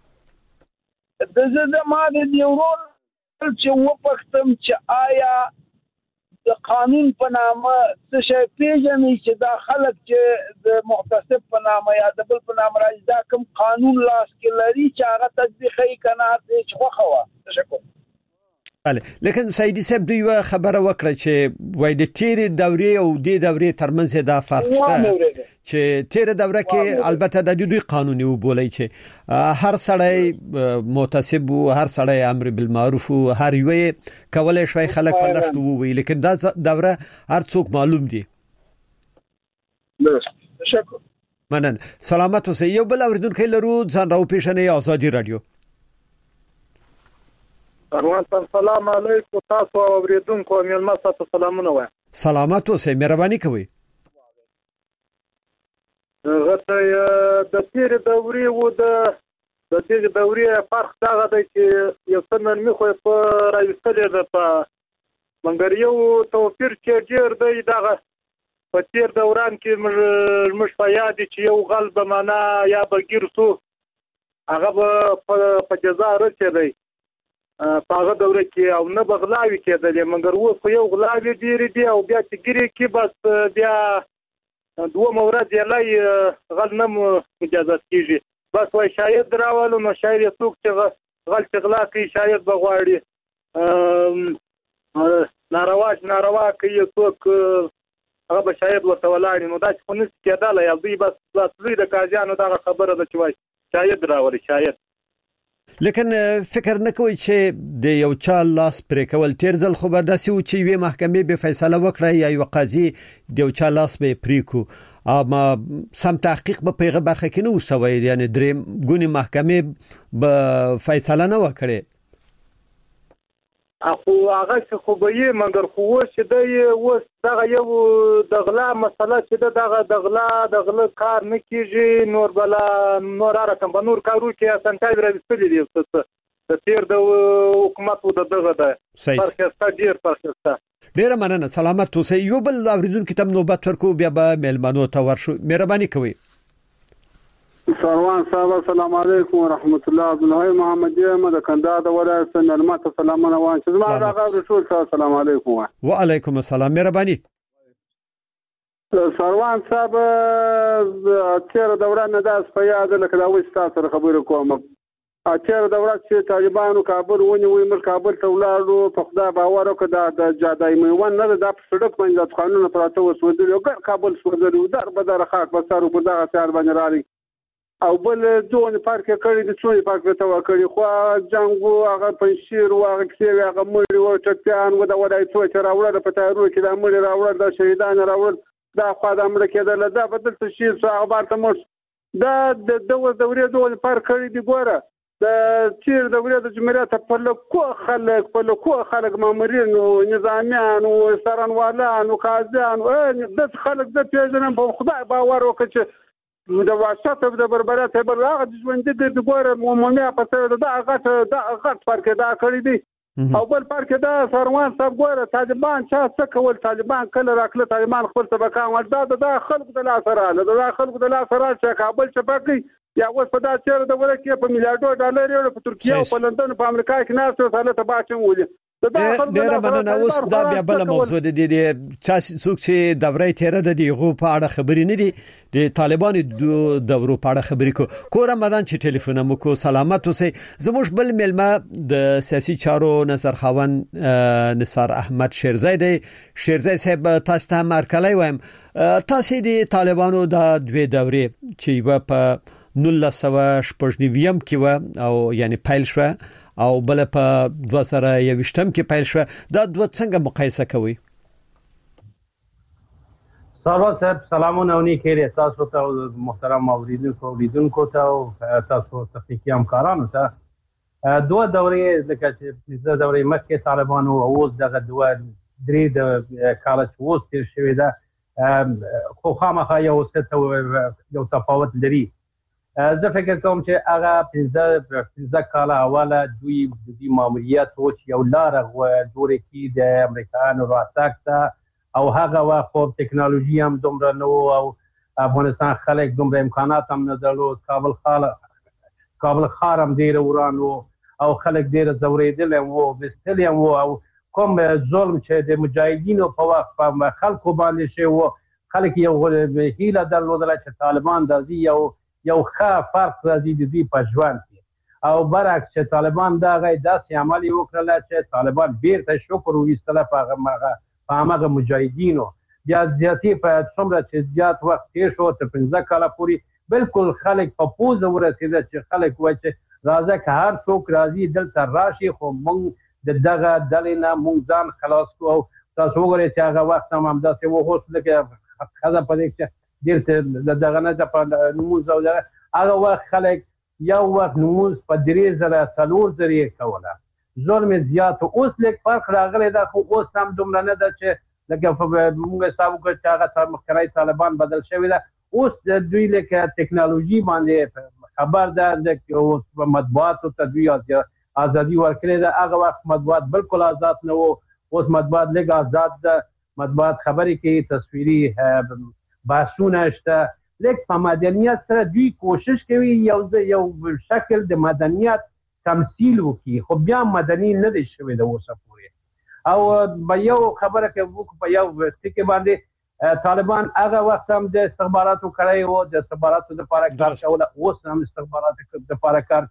د زه ما د یورون چې وپختم چې آیا د قانون په نامه څه شی پیژني چې دا خلک چې د محتسب په نامه یا د بل په نامه راځي دا کوم قانون لاس کې لري چې هغه تطبیقي کنه چې خوخوا تشکر. بله لیکن سعیدی صاحب دوی خبره وکړه چې وای د تیرې دورې او د دورې ترمنځ دا فرق شته چې تیرې دوره کې البته د دوی قانوني وبولای چې هر سړی متصب او هر سړی امر بالمعروف او هر یو کولای شوی خلک په لښتو ووي لیکن دا دوره هر څوک معلوم دي. تشکر مننه. سلامت اوسئ. یو بل اوریدونکو لرو ځان راو پیژنې ازادي رادیو. السلام علیکم تاسو اوریدونکو مېلمه تاسو سلامونه وای. سلامت اوسئ مهرباني کوئ. غته د تیر دورې و د د تیر دورې فرق دا دی چې یو څه نرمي خو په راوستلې ده په مګر یو توپیر چې ډیر دی دغه په تیر دوران کې موږ موږ په یاد چې یو غل به معنا یا بغیر سو هغه په جزا رسېدی په هغه دوره کې او نه بغلاوي کېدل مګر اوس خو یو غلاوي ډیر دی او بیا چې ګری کې بس بیا دوه مورد یې لای غل نه مجازات کیږي بس وای شاید راولو نو شاید څوک چې غل چې غلا کوي شاید بغواړي ناروا ناروا کوي څوک هغه به شاید ورته ولاړ نو دا څه نه کېدل یا دوی بس بس لوی د قاضیانو دا خبره ده چې وای شاید راوړي شاید. لیکن فکر نه کوي چې د یو چا لاس پرې کول تیر ځل خو به داسې و چې وی محکمې به فیصله وکړي یا یو قاضي د یو چا لاس به پرې کو اما سم تحقیق به پیغه برخه کې نه وسوي یعنی درې ګونی محکمې به فیصله نه وکړي. اخو هغه څه خو به یې مګر خو چې د اوس دغه یو د غلا مسله چې دغه د غلا د غلا کار نه کیږي نور بلا نور رقم به نور کارو کې اسانتای راځي دي څه د تیر د حکومت د دغه ده فرقسته ډیر فرقسته. ډیر مننه سلامت اوسئ. یو بل اوریدونکو ته نوبت ورکو بیا به ملمنو ته ورشو. مهرباني کوئ. سروان صاحب السلام علیکم ورحمت الله. عبدالحی محمدی احمد کندهار د ولایت نرمت سلامونه وان چې زما راغو رسول صاحب السلام علیکم. وعلیکم السلام. مهرباني. سروان صاحب تیر دوران نه داس په یاد لکه دا وې تاسو خبرې کوم. تیر دوران چې طالبانو کابل ونیوي مر کابل ته ولاړو په خدا باور وکړه د جادای میوان نه د سړک باندې قانون پراته وسودل او ګر کابل سودل در بدر خاک بسارو په دغه سیار باندې راځي او بل دون پارک کړی د څوې پارک ته وکړي خو جنگو هغه پنځیر او هغه کې هغه مړي او ټکیان و دا ولای څو چې راوړل په تارو کې دا مړي راوړل د شهیدان راوړل دا خو د امر کېدل دا بدل څه شي څو اخبار ته مر دا د دوه دورې دون پارک کړی دی ګوره د چیر دورې د جمهوریت په لکو خلک په لکو خلک مامورین او نظامیان او سرانوالان او قاضیان او د خلک د پیژنم په خدای باور وکړي د واشات د بربرات په راغ د ژوند د ګوره عمومي په څیر دا هغه دا هغه پارک دا کړی دی او بل پارک دا سروان صاحب ګوره طالبان چا څه کول طالبان کله راکله طالبان خپل سبقان وردا د خلکو د لاس رااله د خلکو د لاس رااله چې کابل چپاکي یا اوس په دا چیر د ورکه په میلیارډو ډالر یو په ترکیه او په لندن په امریکا کې ناس سره ته باچم ولې ډیره مننه. اوس دا بیا بل موضوع دی د څوک چې دورې تیره د دیغو په اړه خبرې نه دي د طالبانو د دورو په اړه خبرې کو کور مدان چې ټلیفون مو کو سلامت اوسئ. زموږ بل ملما د سیاسي چارو نظر خوان نثار احمد شیرزای شیرزای صاحب تاسو ته مرکلای وایم تاسو د طالبانو د دوه دورې چې په نولس سوه شپږ نوي کې و او یعنی پیل شو او بل په دوه زره یوویشت کې پیل شو دا دوه څنګه مقایسه کوي؟ سلام صاحب سلامونه او نیکه تاسو ته محترم اوریدونکو اوریدونکو ته او تاسو تخنیکی همکارانو ته دوه دورې لکه چې د دورې مخکې طالبانو او دغه دوه درې د کال چې اوس تیر شوی ده خو خامخا یو څه یو تفاوت لري. زه فکر کوم چې هغه پنځه پنځه کاله اوله دوی د دې ماموریت او چې یو لار جوړه کړي د امریکایانو راتګ ته او هغه وخت په ټکنالوژي هم دومره نو او افغانستان خلک دومره امکانات هم نه درلود کابل خاله کابل خارم ډیر ورانو او خلک ډیر زوریدل او بستل او کوم ظلم چې د مجاهدینو په وخت په خلکو باندې شو خلک یو هیله درلودل چې طالبان د یو یو ښه فرق راځي د دې په ژوند کې او برعکس چې طالبان دا غي داسې عمل وکړل چې طالبان بیرته شکر وستله په هغه مجاهدینو بیا زیاتی په څومره چې زیات وخت تیر شو تر پنځه کاله پورې بالکل خلک په پوزه ورسېده چې خلک وایي چې راځه که هر څوک راځي دلته راشي خو موږ د دغه ډلې نه موږ ځان خلاص کوو. تاسو وګورئ چې هغه وخت هم همداسې و اوس لکه ښځه په دې کې ډېر دغه نه ده په نمونځ او دغه هغه وخت خلک یو وخت نمونځ په درې زره څلور زره یې کوله ظلم زیات اوس لږ فرق راغلی ده خو اوس هم دومره نه ده چې لکه موږ حساب وکړو چې هغه مخکرای طالبان بدل شوي ده اوس دوی لکه ټکنالوژي باندې خبر ده اوس مطبوعاتو ته دوی ازادي ورکړې ده هغه وخت مطبوعات بالکل آزاد نه و اوس مطبوعات لږ آزاد ده مطبوعات خبرې کوي تصویري بحثونه شته لیک په مدنیت سره دوی کوشش کوي یو یو شکل د مدنیت تمثيل وکړي خو بیا مدني نه دي شوی د اوسه پورې او په یو خبره کې په یو ټکی باندې طالبان هغه وخت هم د استخباراتو کړی وو د استخباراتو لپاره کار کول اوس هم استخباراتو لپاره کار کوي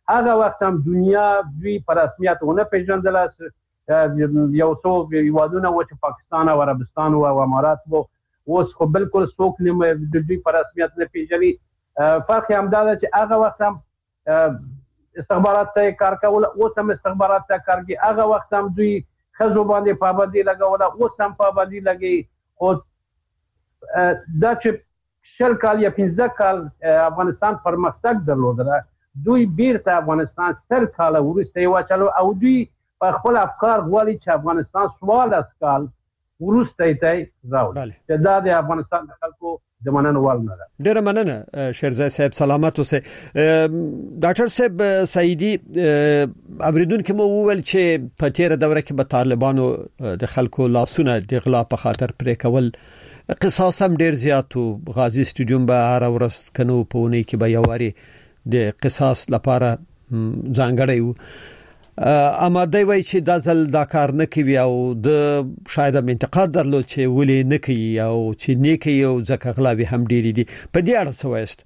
هغه وخت هم دنیا دوی په رسمیت ونه پیژندل. یو څو هیوادونه و چې پاکستان او عربستان او امارات وو، اوس خو بالکل څوک نه د دوی په رسمیت نه پیژني. فرق هم دا ده چې هغه وخت هم استخبارات ته کار کول، اوس هم استخبارات ته کار کوي. هغه وخت هم دوی ښځو باندې پابندي لګوله، اوس هم پابندي لګوي. خو دا چې شل کال یا پنځه کال افغانستان پرمختګ درلوده، دوی بیرته افغانستان سل کاله وروسته یې واچلو او دوی په خپل افکار غواړي چې افغانستان څوارلس کال وروسته یې راوړي، چې دا د افغانستان د خلکو د مننې وړ نه ده. ډېره مننه شیرزای صاحب، سلامت اوسئ. ډاکټر صاحب سعیدی، اوریدونکو مو وویل چې په تیره دوره کې به طالبانو د خلکو لاسونه د غلا په خاطر پرې کول، قصاص هم ډېر زیات و. غازی سټډیوم به هر ورځ کنو په ونی کې به یواري د قصاص لپاره ځانګړی و. اما دوی وایي چې دا ځل دا کار نه کوي او د شاید هم انتقاد درلود چې ولې نه کوي او چې نه کوي او ځکه غلاوي هم ډېرې دي. په دې اړه څه وایست؟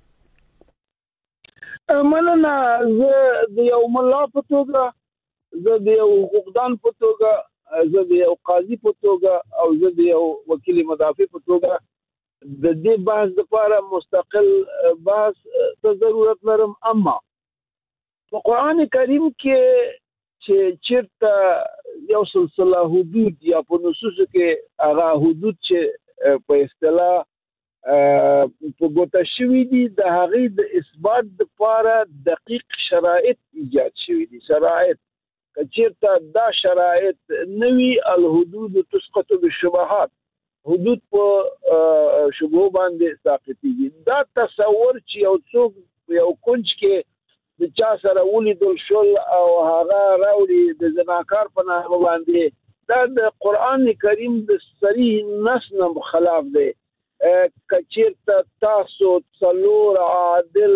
مننه. زه د یو ملا په توګه، زه د یو حقوقدان په توګه، زه د یو قاضي په توګه او زه د یو وکیل مدافع په توګه د دې بحث لپاره مستقل بحث ته ضرورت لرم. اما په قرآن کریم کې چې چیرته یو سلسله حدود یا په نصوصو کې هغه حدود چې په اصطلاح په ګوته شوي دي، د هغې د اثبات لپاره دقیق شرایط ایجاد شوي دي. شرایط که چیرته دا شرایط نه وي، الحدود تسقط بالشبهات، حدود په شبهو باندې ساقطېږي. دا تصور چې یو څوک یو کنج کې د چا سره ولیدل شول او هغه راوړي د زناکار په نامه باندې، دا د قرآن کریم د صریح نص نه خلاف دی. که چیرته تاسو څلور عادل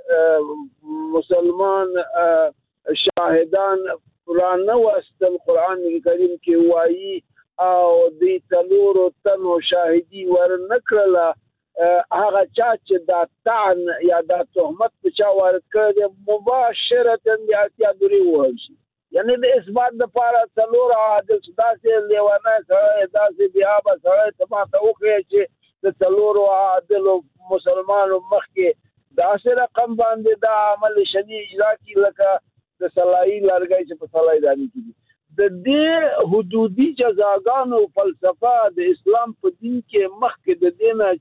مسلمان شاهدان را نه واستل، قرآن کریم کې وایي، او د څلورو تنو شاهدي ور نه کړله، هغه چا چې دا طعن یا دا تهمت په چا وارد کړی دی مباشرتا د اتیا درې ووهل شي. یعنې د اثبات لپاره څلور عادل داسې لیونی سړی، داسې بېآبه سړی ته ما ته وښیه چې د څلورو عادلو مسلمانو مخکې داسې رقم باندې دا عمل شدید اجرا کړي لکه د سلایي لرګی چې په سلای دانې کې دي. د دې حدودي جزاګانو فلسفه د اسلام په دین کې مخکې د دې نه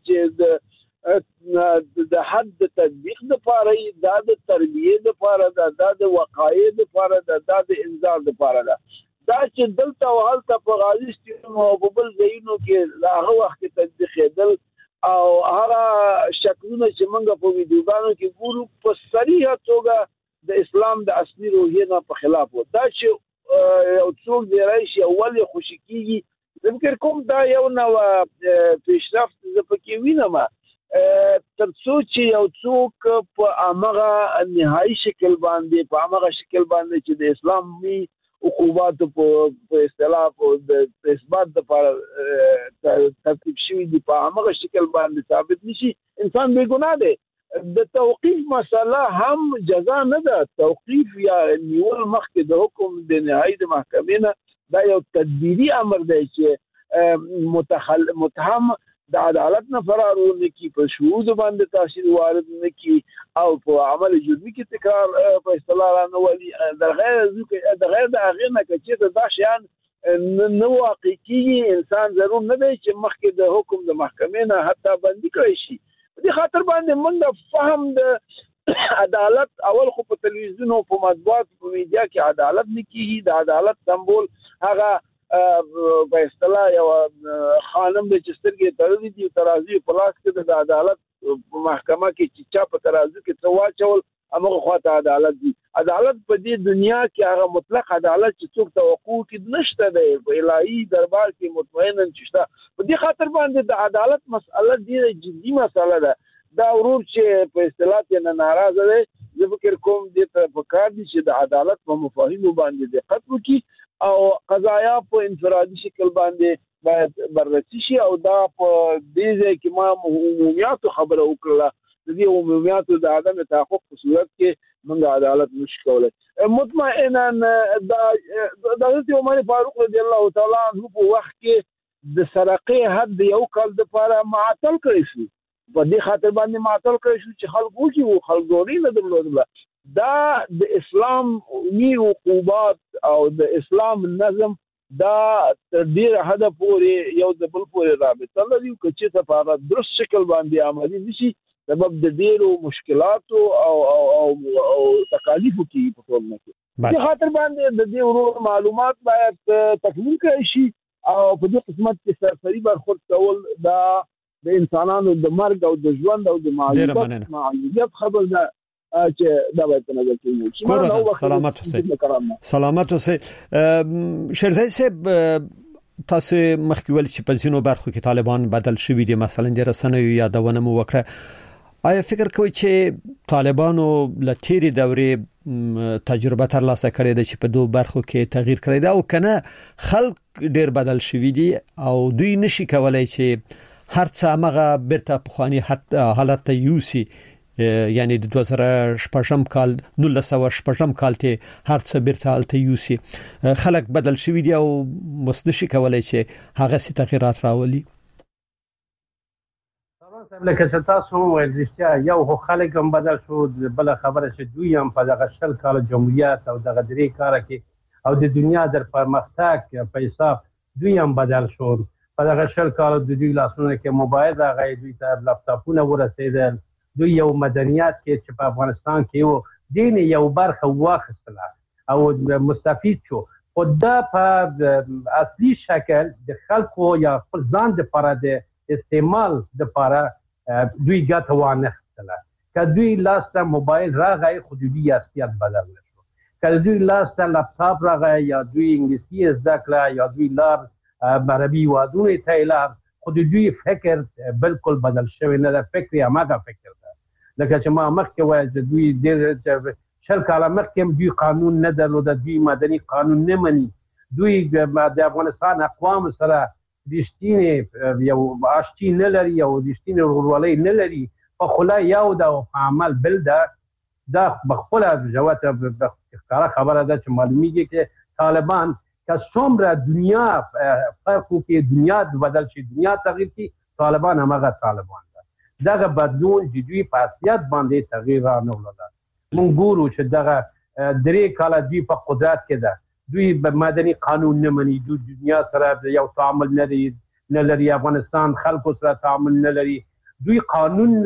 چې د حد د تطبیق لپاره، دا د تربیې لپاره ده، دا د وقایع لپاره ده، دا د انذار لپاره ده. دا چې دلته او هلته په غازي سټډیوم او په بل ځایونو کې هغه وخت کې تطبیقېدل او هغه شکلونه چې موږ په ویډیوګانو کې ګورو په صریحه توګه د اسلام د اصلي روحیې نه په خلاف و. دا چې یو څوک دی راشي او ولې خوشي کېږي، زه فکر کوم دا یو نوه پیشرفت زه پکې وینم، تر څو چې یو څوک په همغه نهایي شکل باندې، په همغه شکل باندې چې د اسلامي عقوباتو په اصطلاح د اثبات لپاره ترتیب شوي دي، په همغه شکل باندې ثابت نشي، انسان بې ګناه دی. د توقیف مسله هم جزا نه ده. توقیف یا نیول مخکې د حکم د نهایي د محکمې نه، دا یو تدبیري امر دی چې متهم د عدالت نه فرار ونه کړي، په شهود باندې تاثیر وارد نه کړي او په عمل جرمي کې تکرار په اصطلاح را نه ولي. د غیر د غیر د هغې نه که چېرته دا شیان نه واقع کېږي، انسان ضرور نه دی چې مخکې د حکم د محکمې نه حتی بندي کړی شي. دې خاطر باندې موږ فهم د عدالت اول خو په تلویزیون او په مطبوعات په میډیا کې عدالت نه کېږي. د عدالت سمبول هغه په اصطلاح یو خانم د چې سترګې تړلې دي، ترازی په لاس کې د عدالت په محکمه کې چې چا په ترازو کې څه واچول همغه خواته عدالت دي. عدالت په دې دنیا کې هغه مطلق عدالت چې څوک توقع کې نشته دی، په الهي دربار کې مطمئنا شته. په دې خاطر باندې د عدالت مسله ډېره جدي مسله ده. دا ورور چې په اصطلاح کې نه ناراضه دی، زه فکر کوم دې ته پکار دي چې د عدالت په مفاهیمو باندې دقت وکړي او قضایا په انفرادي شکل باندې باید بررسي شي. او دا په دې ځای کې ما عمومیاتو خبره وکړله، د دې عمومیاتو د عدم تحقق په صورت کې موږ عدالت نشو کولای. مطمئنا د حضرت عمر فاروق رضی الله تعالی عنہ په وخت کې د سرقې حد یو کال د لپاره معطل کړی شو، په دې خاطر باندې معطل کړی شو چې خلکو چې وو خلکو نه درلودله. دا د اسلام نی عقوبات او د اسلام نظم دا تر ډیره حد پورې یو د بل پورې رابطه لري، چې ته په درست شکل باندې عملي نشي سبب د ډیرو مشکلاتو او او او, او تکالیفو کې په ټول کې. په خاطر باندې د دې ورو معلومات باید تکمیل کړي شي او په دې قسمت کې سرسري برخورد کول دا د انسانانو د مرګ او د ژوند او د معلومات خبر ده چې دا باید نظر کې وي. سلامت اوسئ. سلامت اوسئ. شیرزای صاحب تاسو مخکې چې په ځینو برخو کې طالبان بدل شوي دي، مثلا د رسنیو یادونه مو وکړه. آیا فکر کوئ چې طالبانو له تیرې دورې تجربه ترلاسه کړې ده چې په دوه برخو کې تغییر کړی ده او کنه خلک ډیر بدل شوي دي او دوی نشي کولای چې هر څه هغه بیرته پخوانی حالت ته یوسي، یعنی د دوه زره شپږم کال نولس سوه شپږم کال ته هر څه بیرته حالت یوسي. خلک بدل شوي دي او مسنشي کولای چې هغه سي تغیرات راولي. لکه چې تاسو ویل رښتیا یو خو خلک هم بدل شو، بل خبره چې دوی هم په دغه شل کال جمهوریت او دغه درې کال کې او د دنیا در پرمختګ په حساب دوی هم بدل شو. په دغه شل کال د دوی لاسونه کې موبایل راغی، دوی ته لپټاپونه ورسېدل، دوی یو مدنیات کې چې په افغانستان کې یو دین یو برخه واخیستله او مستفید شو. خو دا په اصلي شکل د خلکو یا خپل ځان دپاره د استعمال دپاره دوی ګټه وانخیستله. که دوی لاس ته موبایل راغی خو د دوی اصلیت بدل نه شو. که دوی لاس ته لپټاپ راغی یا دوی انګلیسي زده کړه یا دوی لار عربي هېوادونو ته یې لار، خو د دوی فکر بالکل بدل شوی نه ده. فکر یې هماغه فکر ده لکه چې ما مخکې ویل چې دوی ډېر شل کاله مخکې هم دوی قانون نه درلوده، دوی مدني قانون نه مني، دوی د افغانستان اقوامو سره رښتینې یو آشتي نه لري او رښتینې ورورولۍ نه لري. په خوله یو ده او په عمل بل ده. دا بخپله جوته ښکاره خبره ده چې معلومیږي چې طالبان که څومره دنیا فرق وکړي، دنیا بدل شي، دنیا تغییر کړي، طالبان هماغه طالبان ده. دغه بدلون چې دوی په اصلیت باندې تغییر رانهولله. موږ ګورو چې دغه درې کاله دوی په قدرت کې ده، دوی مدني قانون نه مني، دوی دنیا سره یو تعامل نه لري نه لري افغانستان خلکو سره تعامل نه لري، دوی قانون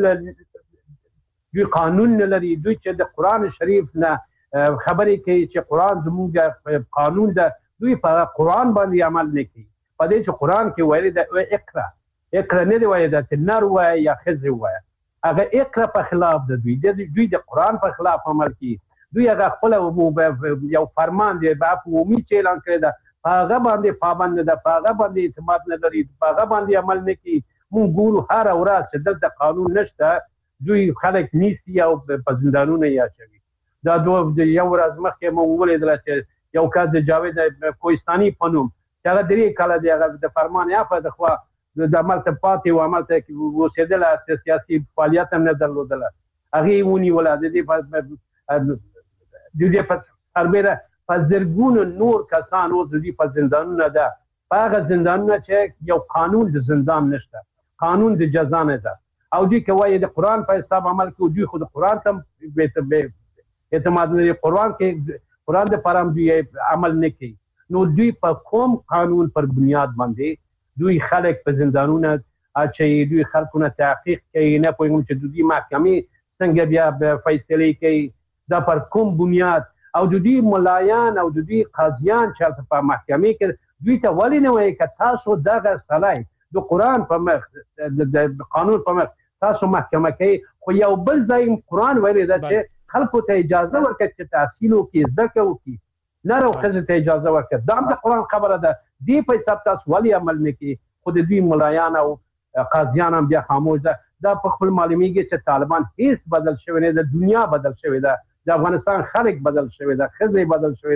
دوی قانون نه لري، دوی چې د قرآن شریف نه خبرې کوي چې قرآن زموږ قانون ده، دوی په قرآن باندې عمل نه کوي. په دې چې قرآن کې ویلي ده اقرا اقرا نه دی ویلي ده چې نر وایه یا ښځې وایه، هغه اقرا په خلاف ده. دوی دوی د قرآن په خلاف عمل کوي. دوی هغه خپل یو فرمان دی په عمومي چې اعلان کړی ده، په هغه باندې پابند نه ده، په هغه باندې اعتماد نه لري، په هغه باندې عمل نه کوي. موږ ګورو هره ورځ چې دلته قانون نشته، دوی خلک نیسي او په زندانونه یې اچوي. دا دوه یو ورځ مخکې مو ولیدله چې یو کس د جاوید کوهستاني په نوم چې هغه درې کاله دی هغه د فرمان یافته د خوا د هملته پاتې و، هملته اوسېدله، سیاسي فعالیت هم نه درلودله، هغې یې ونیوله. د دې د دې په سربیره په زرګونو نور کسان اوس د دوی په زندانونه ده، په هغه زندانونه چې یو قانون د زندان نشته، قانون د جزا نه ده. او دوی که وایي د قرآن په حساب عمل کوي، دوی خو د قرآن ته اعتماد نه لري، قرآن کې قرآن دپاره هم دوی عمل نه کوي. نو دوی په کوم قانون پر بنیاد باندې دوی خلک په زندانونه اچوي، دوی خلکونه تحقیق کوي؟ نه پوهېږم چې د دوی محکمې څنګه بیا فیصلې کوي، دا پر کوم بنیاد؟ او د دوی ملایان او د دوی قاضیان چې هلته په محکمې کې دوی ته ولې نه وایي که تاسو دغه سړی د قرآن په مخ د قانون په مخ تاسو محکمه کوي، خو یو بل ځای قرآن ویلی ده چې خلکو ته اجازه ورکړه چې تحصیل وکړي، زده کړه وکړي، نر او ښځې ته اجازه ورکړه. دا هم د قرآن خبره ده. دې په حساب تاسو ولې عمل نه کوي؟ خو د دوی ملایان او قاضیان هم بیا خاموش ده. دا په خپل معلومیږي چې طالبان هیڅ بدل شوی نه ده، دنیا بدل شوی ده، د افغانستان خلک بدل شوی ده، ښځې بدل شوی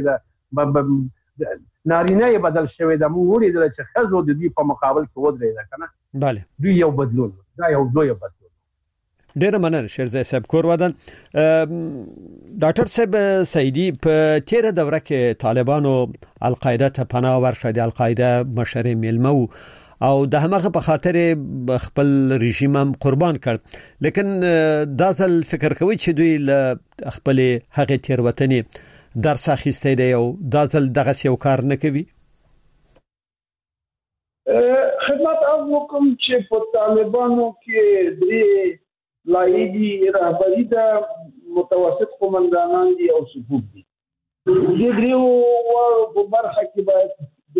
ده، نارینه یې بدل شوی ده. موږ ولیدله چې ښځو د دوی په مقابل کې ودرېده که نه؟ بله، دوی یو بدلون، دا یو لویه بدلون. ډیر مننه شیرزای صاحب کور ودان. ډاکټر صاحب سیدی په تیر دوره کې طالبانو القاعده ته پناه ورکړه، د القاعده مشر میلمو او د هغه په خاطر خپل رژیم هم قربان کړ، لیکن دا ځل فکر کوي چې دوی له خپل هغه تیروتنې درس اخیستی دی او دا ځل دغه یو کار نه کوي. خدمت از وکم چې په طالبانو کې درې لایدي رهبری د متوسط قومندانان دي او صفوف دي. د دریو په برخه کې باید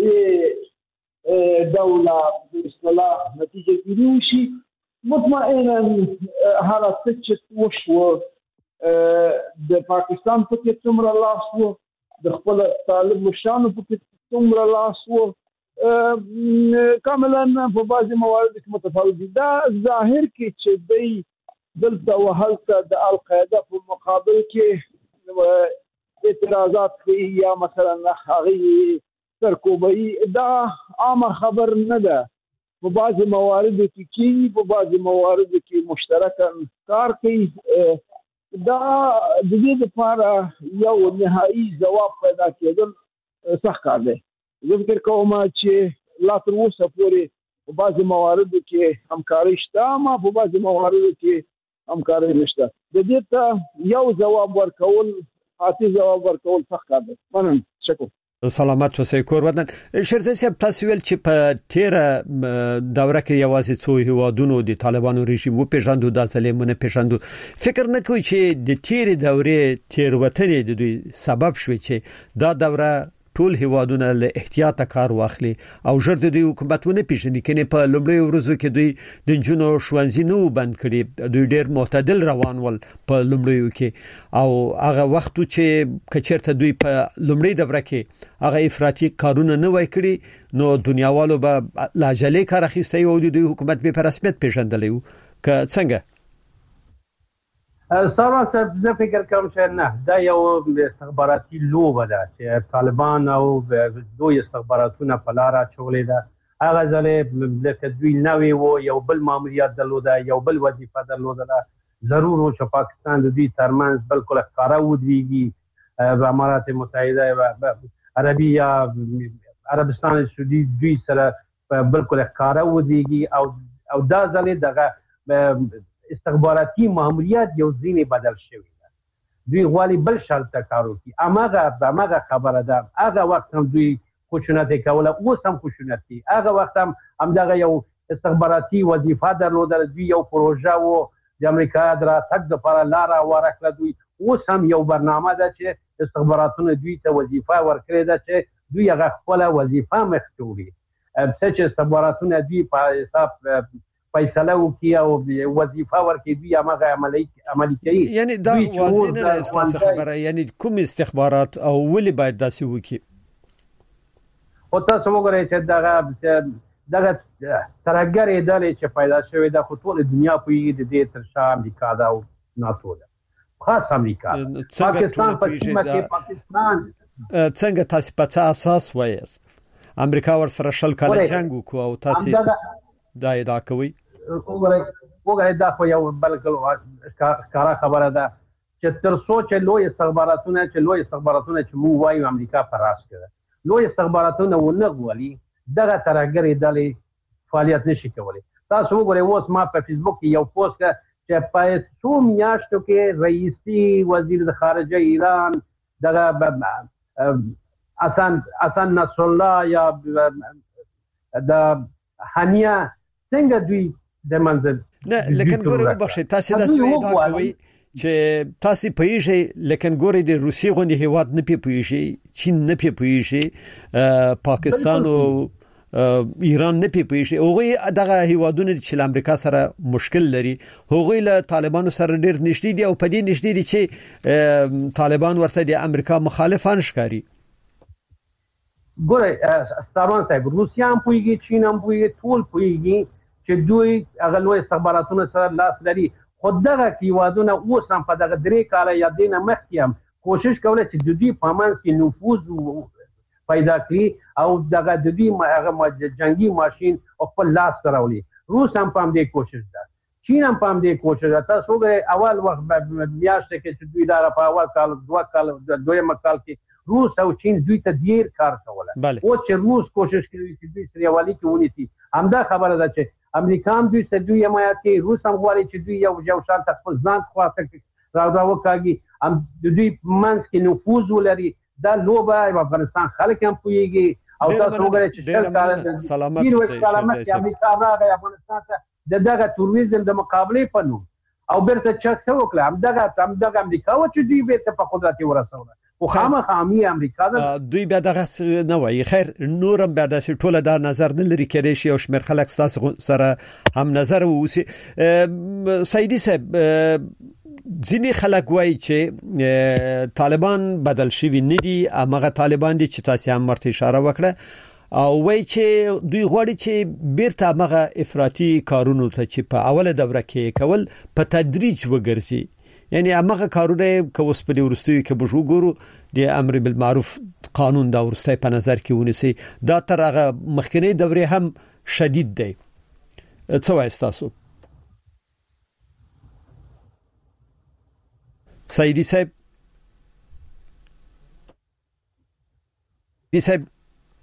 د دوله د اصلاح نتیجه ګیري وشي. مطمئنا هغه څه چې وشو د پاکستان په کې څومره لاس و، د خپل طالب مشرانو په کې څومره لاس و، کاملا په بعضی موارد کې متفاوت دي. دا ظاهر کې چې دی دلته وهلته د القاعده په مقابل کې اعتراضات کوي یا مثلا هغه سرکوبي، دا عام خبر نه ده. په بعضی موارد کې کې په بعضی موارد کې مشترکاً کار کوي. دا د دې لپاره یو نهایی ځواب پیدا کېدل سخت کار دی. زه فکر کوم چې لا تر اوسه پورې په بعضی موارد کې همکاري شته، اما په بعضی موارد کې همکاري نشته. د دې ته یو ځواب ورکول، قاطع ځواب ورکول سخت کار دی. مننه، شکر. سلامت اوسئ کور ودان. شیرزای صاحب تاسو ویل چې په تیر دوره کې یوازې څو هیوادونو د طالبانو رژیم و پیژندو، دا ځلې پیژندو. فکر نه کوي چې د تیر دورې تیروتنې د دوی سبب شوي چې دا دوره ټول هیوادونه له احتیاط کار واخلي او ژر د دوی حکومتونه پیژني؟ کني په لومړی ورځو کې دوی د جنونو شوانځي نو بند کړي، دوی ډېر معتدل روان ول په لومړیو کې، او هغه وخت چې کچرته دوی په لومړی دوره کې هغه افراطي کارونه نه وای کړی نو دنیاوالو به لاجلې کار اخیستی او د دوی حکومت به په رسمیت پیژندلی وو. که څنګه سره زه فکر کوم چې نه، دا یو استخباراتي لوبه ده چې طالبان او دوی استخباراتونه په لار اچولې ده. هغه ځلې لکه دوی نوی وو، یو بل ماموریت درلوده، یو بل وظیفه درلوده. ضرور و چې پاکستان د دوی ترمنځ بالکل ښکاره ودرېږي، په امارات متحده عربي یا عربستان سعودي دوی سره بالکل ښکاره ودرېږي. او او دا ځلې دغه استخباراتي ماموریت یو ځینې بدل شوی ده. دوی غواړي بل شرط ته کار وکړي. هماغه هماغه خبره ده. هغه وخت هم دوی خشونت کوله، اوس هم خشونت کوي. هغه وخت هم همدغه یو استخباراتي وظیفه درلوده. دوی یو پروژه و د امریکا د راتګ لپاره لاره هواره کړه. دوی اوس هم یو برنامه ده چې استخباراتونه دوی ته وظیفه ورکړې ده چې دوی هغه خپله وظیفه مخکې وړي. څه چې استخباراتونه دوی په حساب فیصله وکړي او وظیفه ورکړي، دوی هغه عملي عملي کوي. یعنی دا واضح نه است خبره، یعنی کوم استخبارات او ولې باید داسې وکړي؟ او تاسو وګورئ چې دغه دغه ترهګرې ډلې چې پیدا شوې ده، خو ټول دنیا پوهېږي د دې تر شا امریکا ده او ناتو ده، خاص امریکا. پاکستان په سیمه کې پاکستان څنګه تاسو په څه اساس وایاست امریکا ورسره شل کاله جنگ وکړو او تاسو دا ادعا کوي؟ وګورئ دا خو یو بلکل ښکاره خبره ده چې تر څو چې لوی استخباراتونه چې لوی استخباراتونه چې موږ وایو امریکا په راس کې ده، لوی استخباراتونه ونه غواړي دغه ترهګرې ډلې فعالیت نشي کولی. تاسو وګورئ اوس ما په فیسبوک کې یو پوسټ کړ چې په څو میاشتو کې رئیسي وزیر د خارجه ایران دغه حسن حسن نصر الله یا د هانیه څنګه دوی د منځ نه، لیکن ګورئ وبخښئ تاسو دا څه کوي چې تاسو پېژې، لیکن ګورئ د روسي غونډې هیواد نه پېژې، چین نه پېژې، پاکستان او ایران نه پېژې. هغه دغه هیوادونه چې امریکا سره مشکل لري، هغه له طالبانو سره ډېر نږدې دي او په دې نږدې دي چې طالبان ورته د امریکا مخالفان ښکاري. ګورئ ستارون صاحب، روسیا هم پوهېږي، چین هم پوهېږي، ټول پوهېږي چې دوی هغه لوی استخباراتونه سره لاس لري. خو دغه هیوادونه اوس هم په دغه درې کاله یا دې نه مخکې هم کوشش کوله چې د دوی په منځ کې نفوذ پیدا کړي او دغه د دوی هغه جنګي ماشین خپل لاس ته راولي. روس هم په همدې کوشش ده. چین هم په دې کوشش تاسو وګورئ اول وخت میاشته کې چې دوی دا په اول کال دوه کال دویم کال کې روس او چین دوی ته ډیر کار کوله او چې روس کوشش کوي چې دوی سره والی کې ونیسي همدا خبره ده چې امریکا هم دوی سره دوی حمایت کوي روس هم غواړي چې دوی یو یو شان خپل ځان خواته راوړو کوي هم دوی منځ کې نفوذ ولري دا لوبه افغانستان خلک هم پويږي او تاسو وګورئ چې شل کال سلامت سلامت امریکا راغی افغانستان ته دغه توریزم د مقابله په نوم او برته چک څو وکړه هم دغه هم دغه امریکا و چې دوی به په قدرت ورسوله او خامخامي امریکا دوی بیا دغه نه وایي خیر نورم بیا د ټوله دا نظر نه لري کېدای شي او شمیر خلک تاسو سره هم نظر ووسی سیدی صاحب ځینې خلک وایي چې طالبان بدل شوي نه دي هغه طالبان دي چې تاسو هم ورته اشاره وکړه او وایي چې دوی غواړي چې بیرته هغه افراطي کارونو ته چې په اوله دوره کې کول په تدریج وګرځي یعنی هغه کارونه کوس په ورستیو کې بشو ګورو د امر بالمعروف قانون دا ورسته په نظر کې ونیسي دا تر هغه مخکنی دوره هم شدید دی څه وایي تاسو سیدی صاحب سیدی صاحب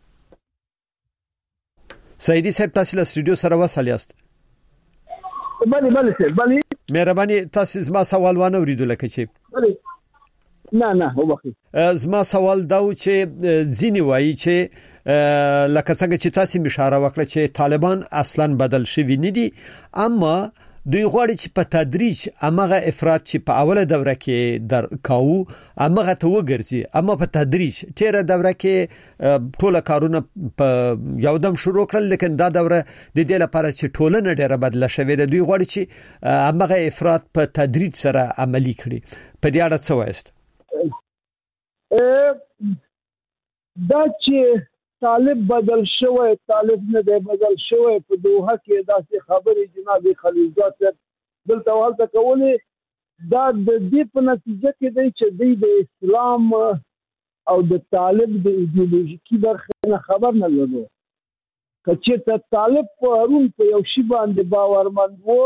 سیدی صاحب تاسو له سټوډیو سره وصل یاست بله بله سر بله مهرباني تاسو زما سوال وانه ورېدو لکه چې بله نه نه وبخښئ زما سوال دا و چې ځینې وایي چې لکه څنګه چې تاسو اشاره وکړه چې طالبان اصلا بدل شوي نه دي اما دوی غواړي چې په تدریج هغه افراط چې په اوله دوره کې در کاو هغه ته وګرځي اما په تدریج تیره دوره کې ټول کارونه په یو دم شروع کړل لیکن دا دوره د دې لپاره چې ټولنه ډیره بدله شوې ده دوی غواړي چې هغه افراط په تدریج سره عملی کړي په دې اړه څه وایست دا چې طالب بدل شوی طالب نه دی بدل شوی په دوه کې داسې خبرې جناب خلیلزاد صاحب دلته والته کولې دا د دې په نتیجه کې دی چې د اسلام او د طالب د ایدئولوژیکي برخې نه خبر نه لري چې ته طالب په هرون په یو شی باندې باورمند وو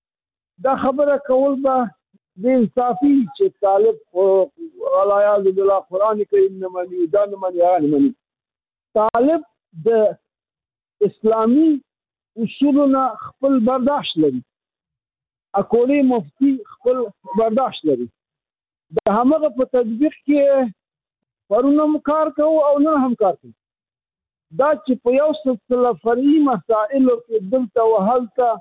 دا خبره کول به د انصافي چې طالب علایات بالله قران کریم نه مني دا نه مني هغه نه مني طالب د اسلامی اصولنا خپل برداشت لري اکولی مفتی خپل برداشت لري د همغه په تطبیق کې پرونم کار کوو او نه هم کار کوو دا چې په یو سلسله فرعي مسائلو کې دلته وهلته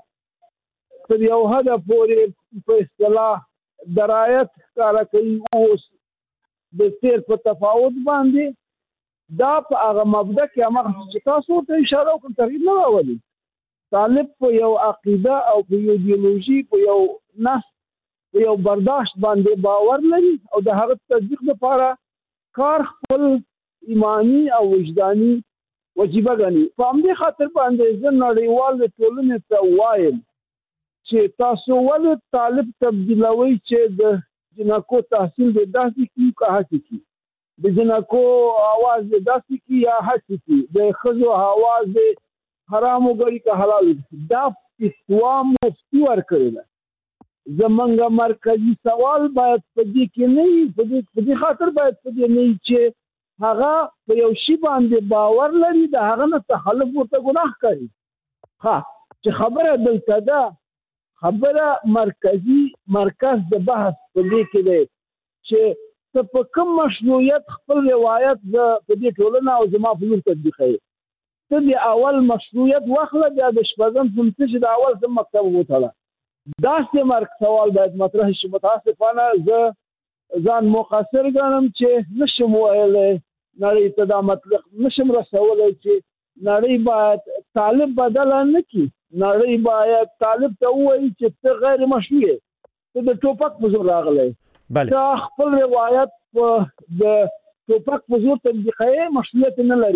تر یو حده پورې په اصطلاح درایت کار کوي اوس د تیر په تفاوت باندې دا په هغه مبدا کې هغه چې تاسو ته اشاره وکړم تغییر نه راولي طالب په یو عقیده او په یو ایدئولوژي په یو نس په یو برداشت باندې باور لري او د هغه تطبیق لپاره کار خپل ایمانی او وجداني واجب غني په همدې خاطر باندې زه نړیوال ټولنې ته وایم چې تاسو ولې طالب تبدیلوي چې د جنکو تحصیل د داسې کی که هڅه کی د جنکو आवाज د داسې کی یا هڅه کی د خزو आवाज حرام وګړي که حلال دا فتوا مفتی ورکړل زمونږ مرکزی سوال باید په دې کې نه په دې خاطر باید په دې نه چې هغه په یو شی باندې باور لري د هغه نه تخلف ورته ګناه کوي ها چې خبره دلته ده خبره مرکزی مرکز د بحث په دې کې دی چې ته په کوم مشروعیت خپل روایت د دې ټولنه او زما په لور تطبیقوي ته د اول مشروعیت واخله بیا د شپږم سمته چې د اول سم مکتب وتاله دا سه مرک سوال باید مطرح شي متاسفانه زه ځان مقصر ګڼم چې نشم ویلی نړۍ ته دا مطلق نشم رسولی چې نړۍ باید طالب بدله نه کړي نړۍ باید طالب ته ووایي چې ته غیر مشروع ته د ټوپک په زور راغلی ته خپل روایت د ټوپک په زور تطبیقوي مشروعیت نه لري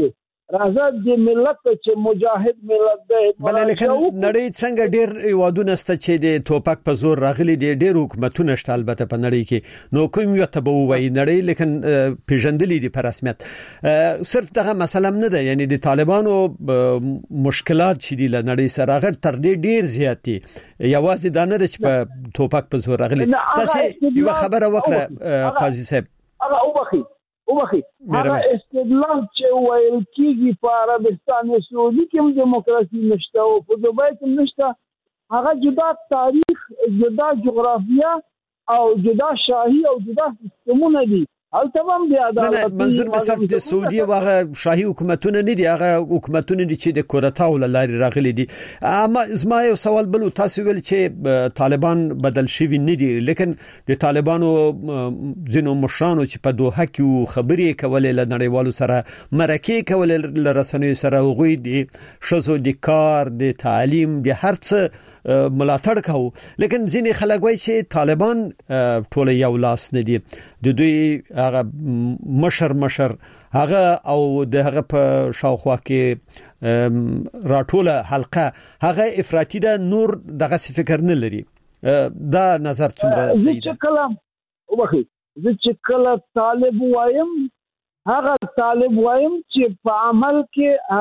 راځه د ملت چې مجاهد ملت دی بل لیکن نړۍ څنګه ډېر وادونه ست چې د توپک په زور راغلي دي ډېر حکومتونه شته البته په نړۍ کې نو کوم یو ته وایي نړۍ لیکن پیژندلې دي په رسمیت صرف دغه مسله نه ده یعنی د طالبانو مشکلات چې دي له نړۍ سره غیر تر دې ډېر زیات دي یوازې دا نه ده چې په توپک په زور راغلي تاسو یو خبره وکړه قاضي صاحب هغه وبخي وبخي هغه استدلال چې ویل کیږي په عربستان او سعودي کې هم دیموکراسي نشته او په دوبۍ کې نشته هغه جدا تاریخ جدا جغرافیه او جدا شاهي او جدا سیستمونه دي هل تمام دی عدالت منظور مصرف د سعودي او هغه شاهي حکومتونه نه دي هغه حکومتونه دي چې د کورتاو لاري راغلي دي اما زما یو سوال بل تاسو ویل چې طالبان بدل شوی نه دي لیکن د طالبانو زینو مشرانو چې په دوحه کې خبرې کولې له نړیوالو سره مرکې کولې له رسنیو سره غوي دي شزو د کار د تعلیم د هرڅ ملاتړ کوي لیکن ځینې خلک وایي چې طالبان ټول یو لاس نه دي د دوی هغه مشر مشر هغه او د هغه په شاوخوا کې راټوله حلقه هغه افراطی ده نور دغه فکر نه لري دا نظر څومره صحیح ده کلام وبخي زه چې کله طالب وایم هغه طالب وایم چې په عمل کې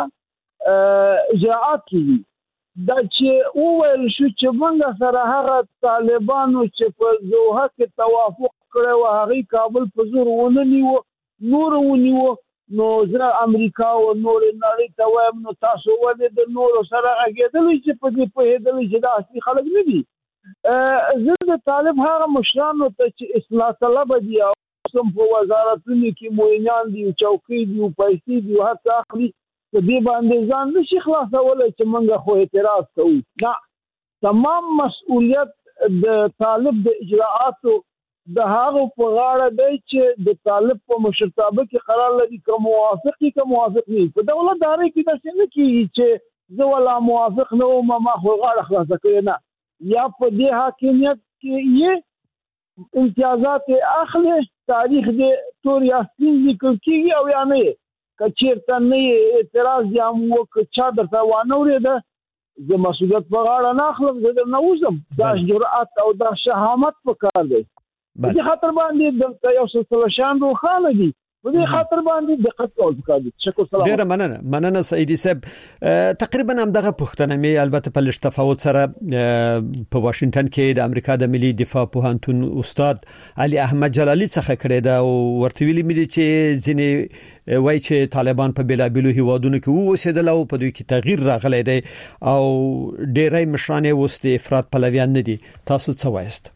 هغه اجراءات کوي دا چې اول شو چې موږ سره هغه طالبانو چې په دوحه کې توافق کړو هغه کابل په زور ونه نیو نور ونیو نو زه امریکا او نور نړۍ ته وایم نو تاسو ولې د نور سره اګیدل چې په دې په هدل چې دا اصلي خلک نه دي زه د طالب هغه مشرانو ته چې اصلاح طلب دي او سم په وزارتونو کې موینان دي چوکۍ دي پیسې دي هڅه اخلي دې باندې ځان نشي خلاصولای چې موږ خو اعتراض کوو نه تمام مسؤلیت د طالب د اجراءاتو د هغه په غاړه دی چې د طالب په مشرتابه کې قرار لري کوم موافقي کوم موافق نه په دولتداري کې د څه نه کیږي چې زه ولا موافق نه او ما خو غاړه خلاص کړی نه یا په دې حاکمیت کې یې امتیازات اخلي تاریخ دې تور یاسین لیکل کیږي او یا نه کچیرته نه اعتراض یا مو کچا درته وانه ورده د مسؤلیت په غاړه نه اخلم زه نه وزم دا جرأت او دا شهامت په کار دی په دې خاطر باندې د یو سلسله شان روخانه دي په دې خاطر باندې دقت کول پکار دي شکر سلام ډیر مننه مننه سعیدی صاحب تقریبا هم دغه پښتنه می البته په لږ تفاوت سره په واشنگټن کې د امریکا د ملي دفاع پوهنتون استاد علي احمد جلالي څخه کړی دا او ورته ویلي مې چې ځینې وای چې طالبان په بلابلو هیوادونو کې اوسېدل او په دوی کې تغییر راغلی دی او ډېرای مشران یې وست افراط پلویان نه دي تاسو څه وایست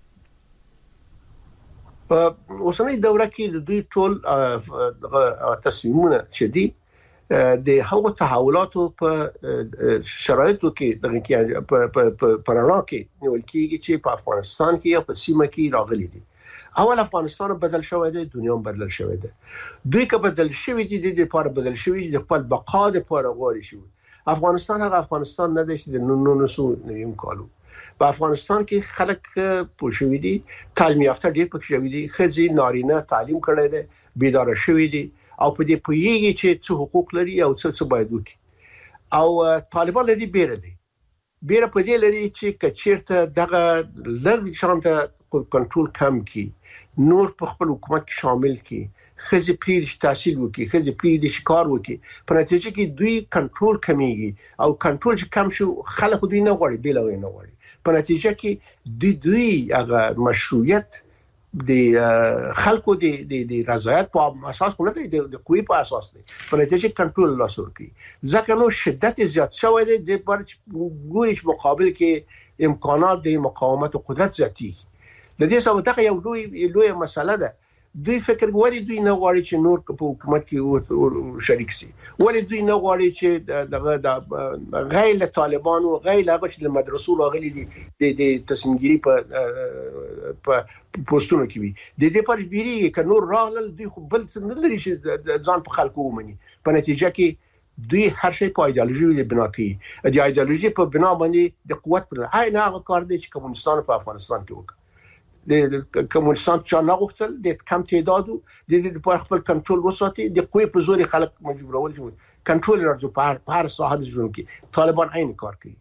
په اوسنۍ دوره کې د دوی ټول تصمیمونه چې دي د هغو تحولاتو په شرایطو کې دغه کې په پرانا کې نیول کېږي چې په افغانستان کې یا په سیمه کې راغلي دي اول افغانستان بدل شوی دی دنیا بدل شوی دی دوی که بدل شوی دي د لپاره بدل شوی د خپل بقا لپاره غواړي شو افغانستان هغه افغانستان نه دی چې د نونو نسو نیم کالو په افغانستان کې خلک پوښوي دي تعلیم یافته ډېر پکې شوی دي خځې نارینه تعلیم کړی دی بیدار شوی دي او په دې پوهیږي چې څه حقوق لري او څه څه باید وکړي او طالبان لري بیره دي بیره په دې لري چې کچیرته دغه لږ شانته کنټرول کم کی نور په خپل حکومت کې شامل کی خځې پیر تحصیل وکړي خځې پیر شکار وکړي په نتیجه کې دوی کنټرول کمیږي او کنټرول چې کم شو خلک دوی نه غواړي بیلوي نه غواړي په نتیجه کې دوی دوی هغه مشروعیت د خلکو د د رضایت په اساس نه دی د قوی په اساس دی په نتیجه کې کنټرول لاس ورکړي ځکه نو شدت زیات شوی دی د پر ګوري مقابل کې امکانات د مقاومت او قدرت زیاتېږي د دې سبب ته یو لوی لوی مسله ده دوی فکر کوي دوی نه غواړي چې نور په حکومت کې شریک شي ولې دوی نه غواړي چې دغه غیر طالبان او غیر هغه چې د مدرسو راغلي دي د تصمیمګيري په په پوسټونو کې وي د دې پر بیري ک نور راغلل دوی خو بل څه نه لري چې ځان په خلکو ومني په نتیجه کې دوی هر شی په ایدئولوژي بنا کوي د ایدئولوژي په بنا باندې د قوت پر هاي نه هغه کار دی چې کمونستان په افغانستان کې وکړ د کمونستان چې نه غوښتل د کم تعدادو د دې په خپل کنټرول وساتي د قوی په زور خلک مجبورول شي کنټرول راځي په هر ساحه د ژوند کې طالبان عین کار کوي.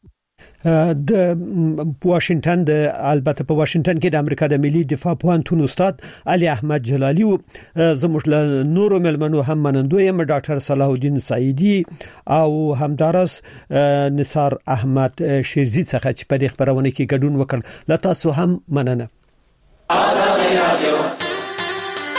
د واشنگټن د البته په واشنگټن کې د امریکا د ملي دفاع پوهنتون استاد علي احمد جلالي زموږ له نورو ملمنو هم منندوی یم ډاکټر صلاح الدین سعیدی او همدارس نثار احمد شیرزی څخه چې په دې خبرونه کې ګډون وکړ. لا تاسو هم مننه.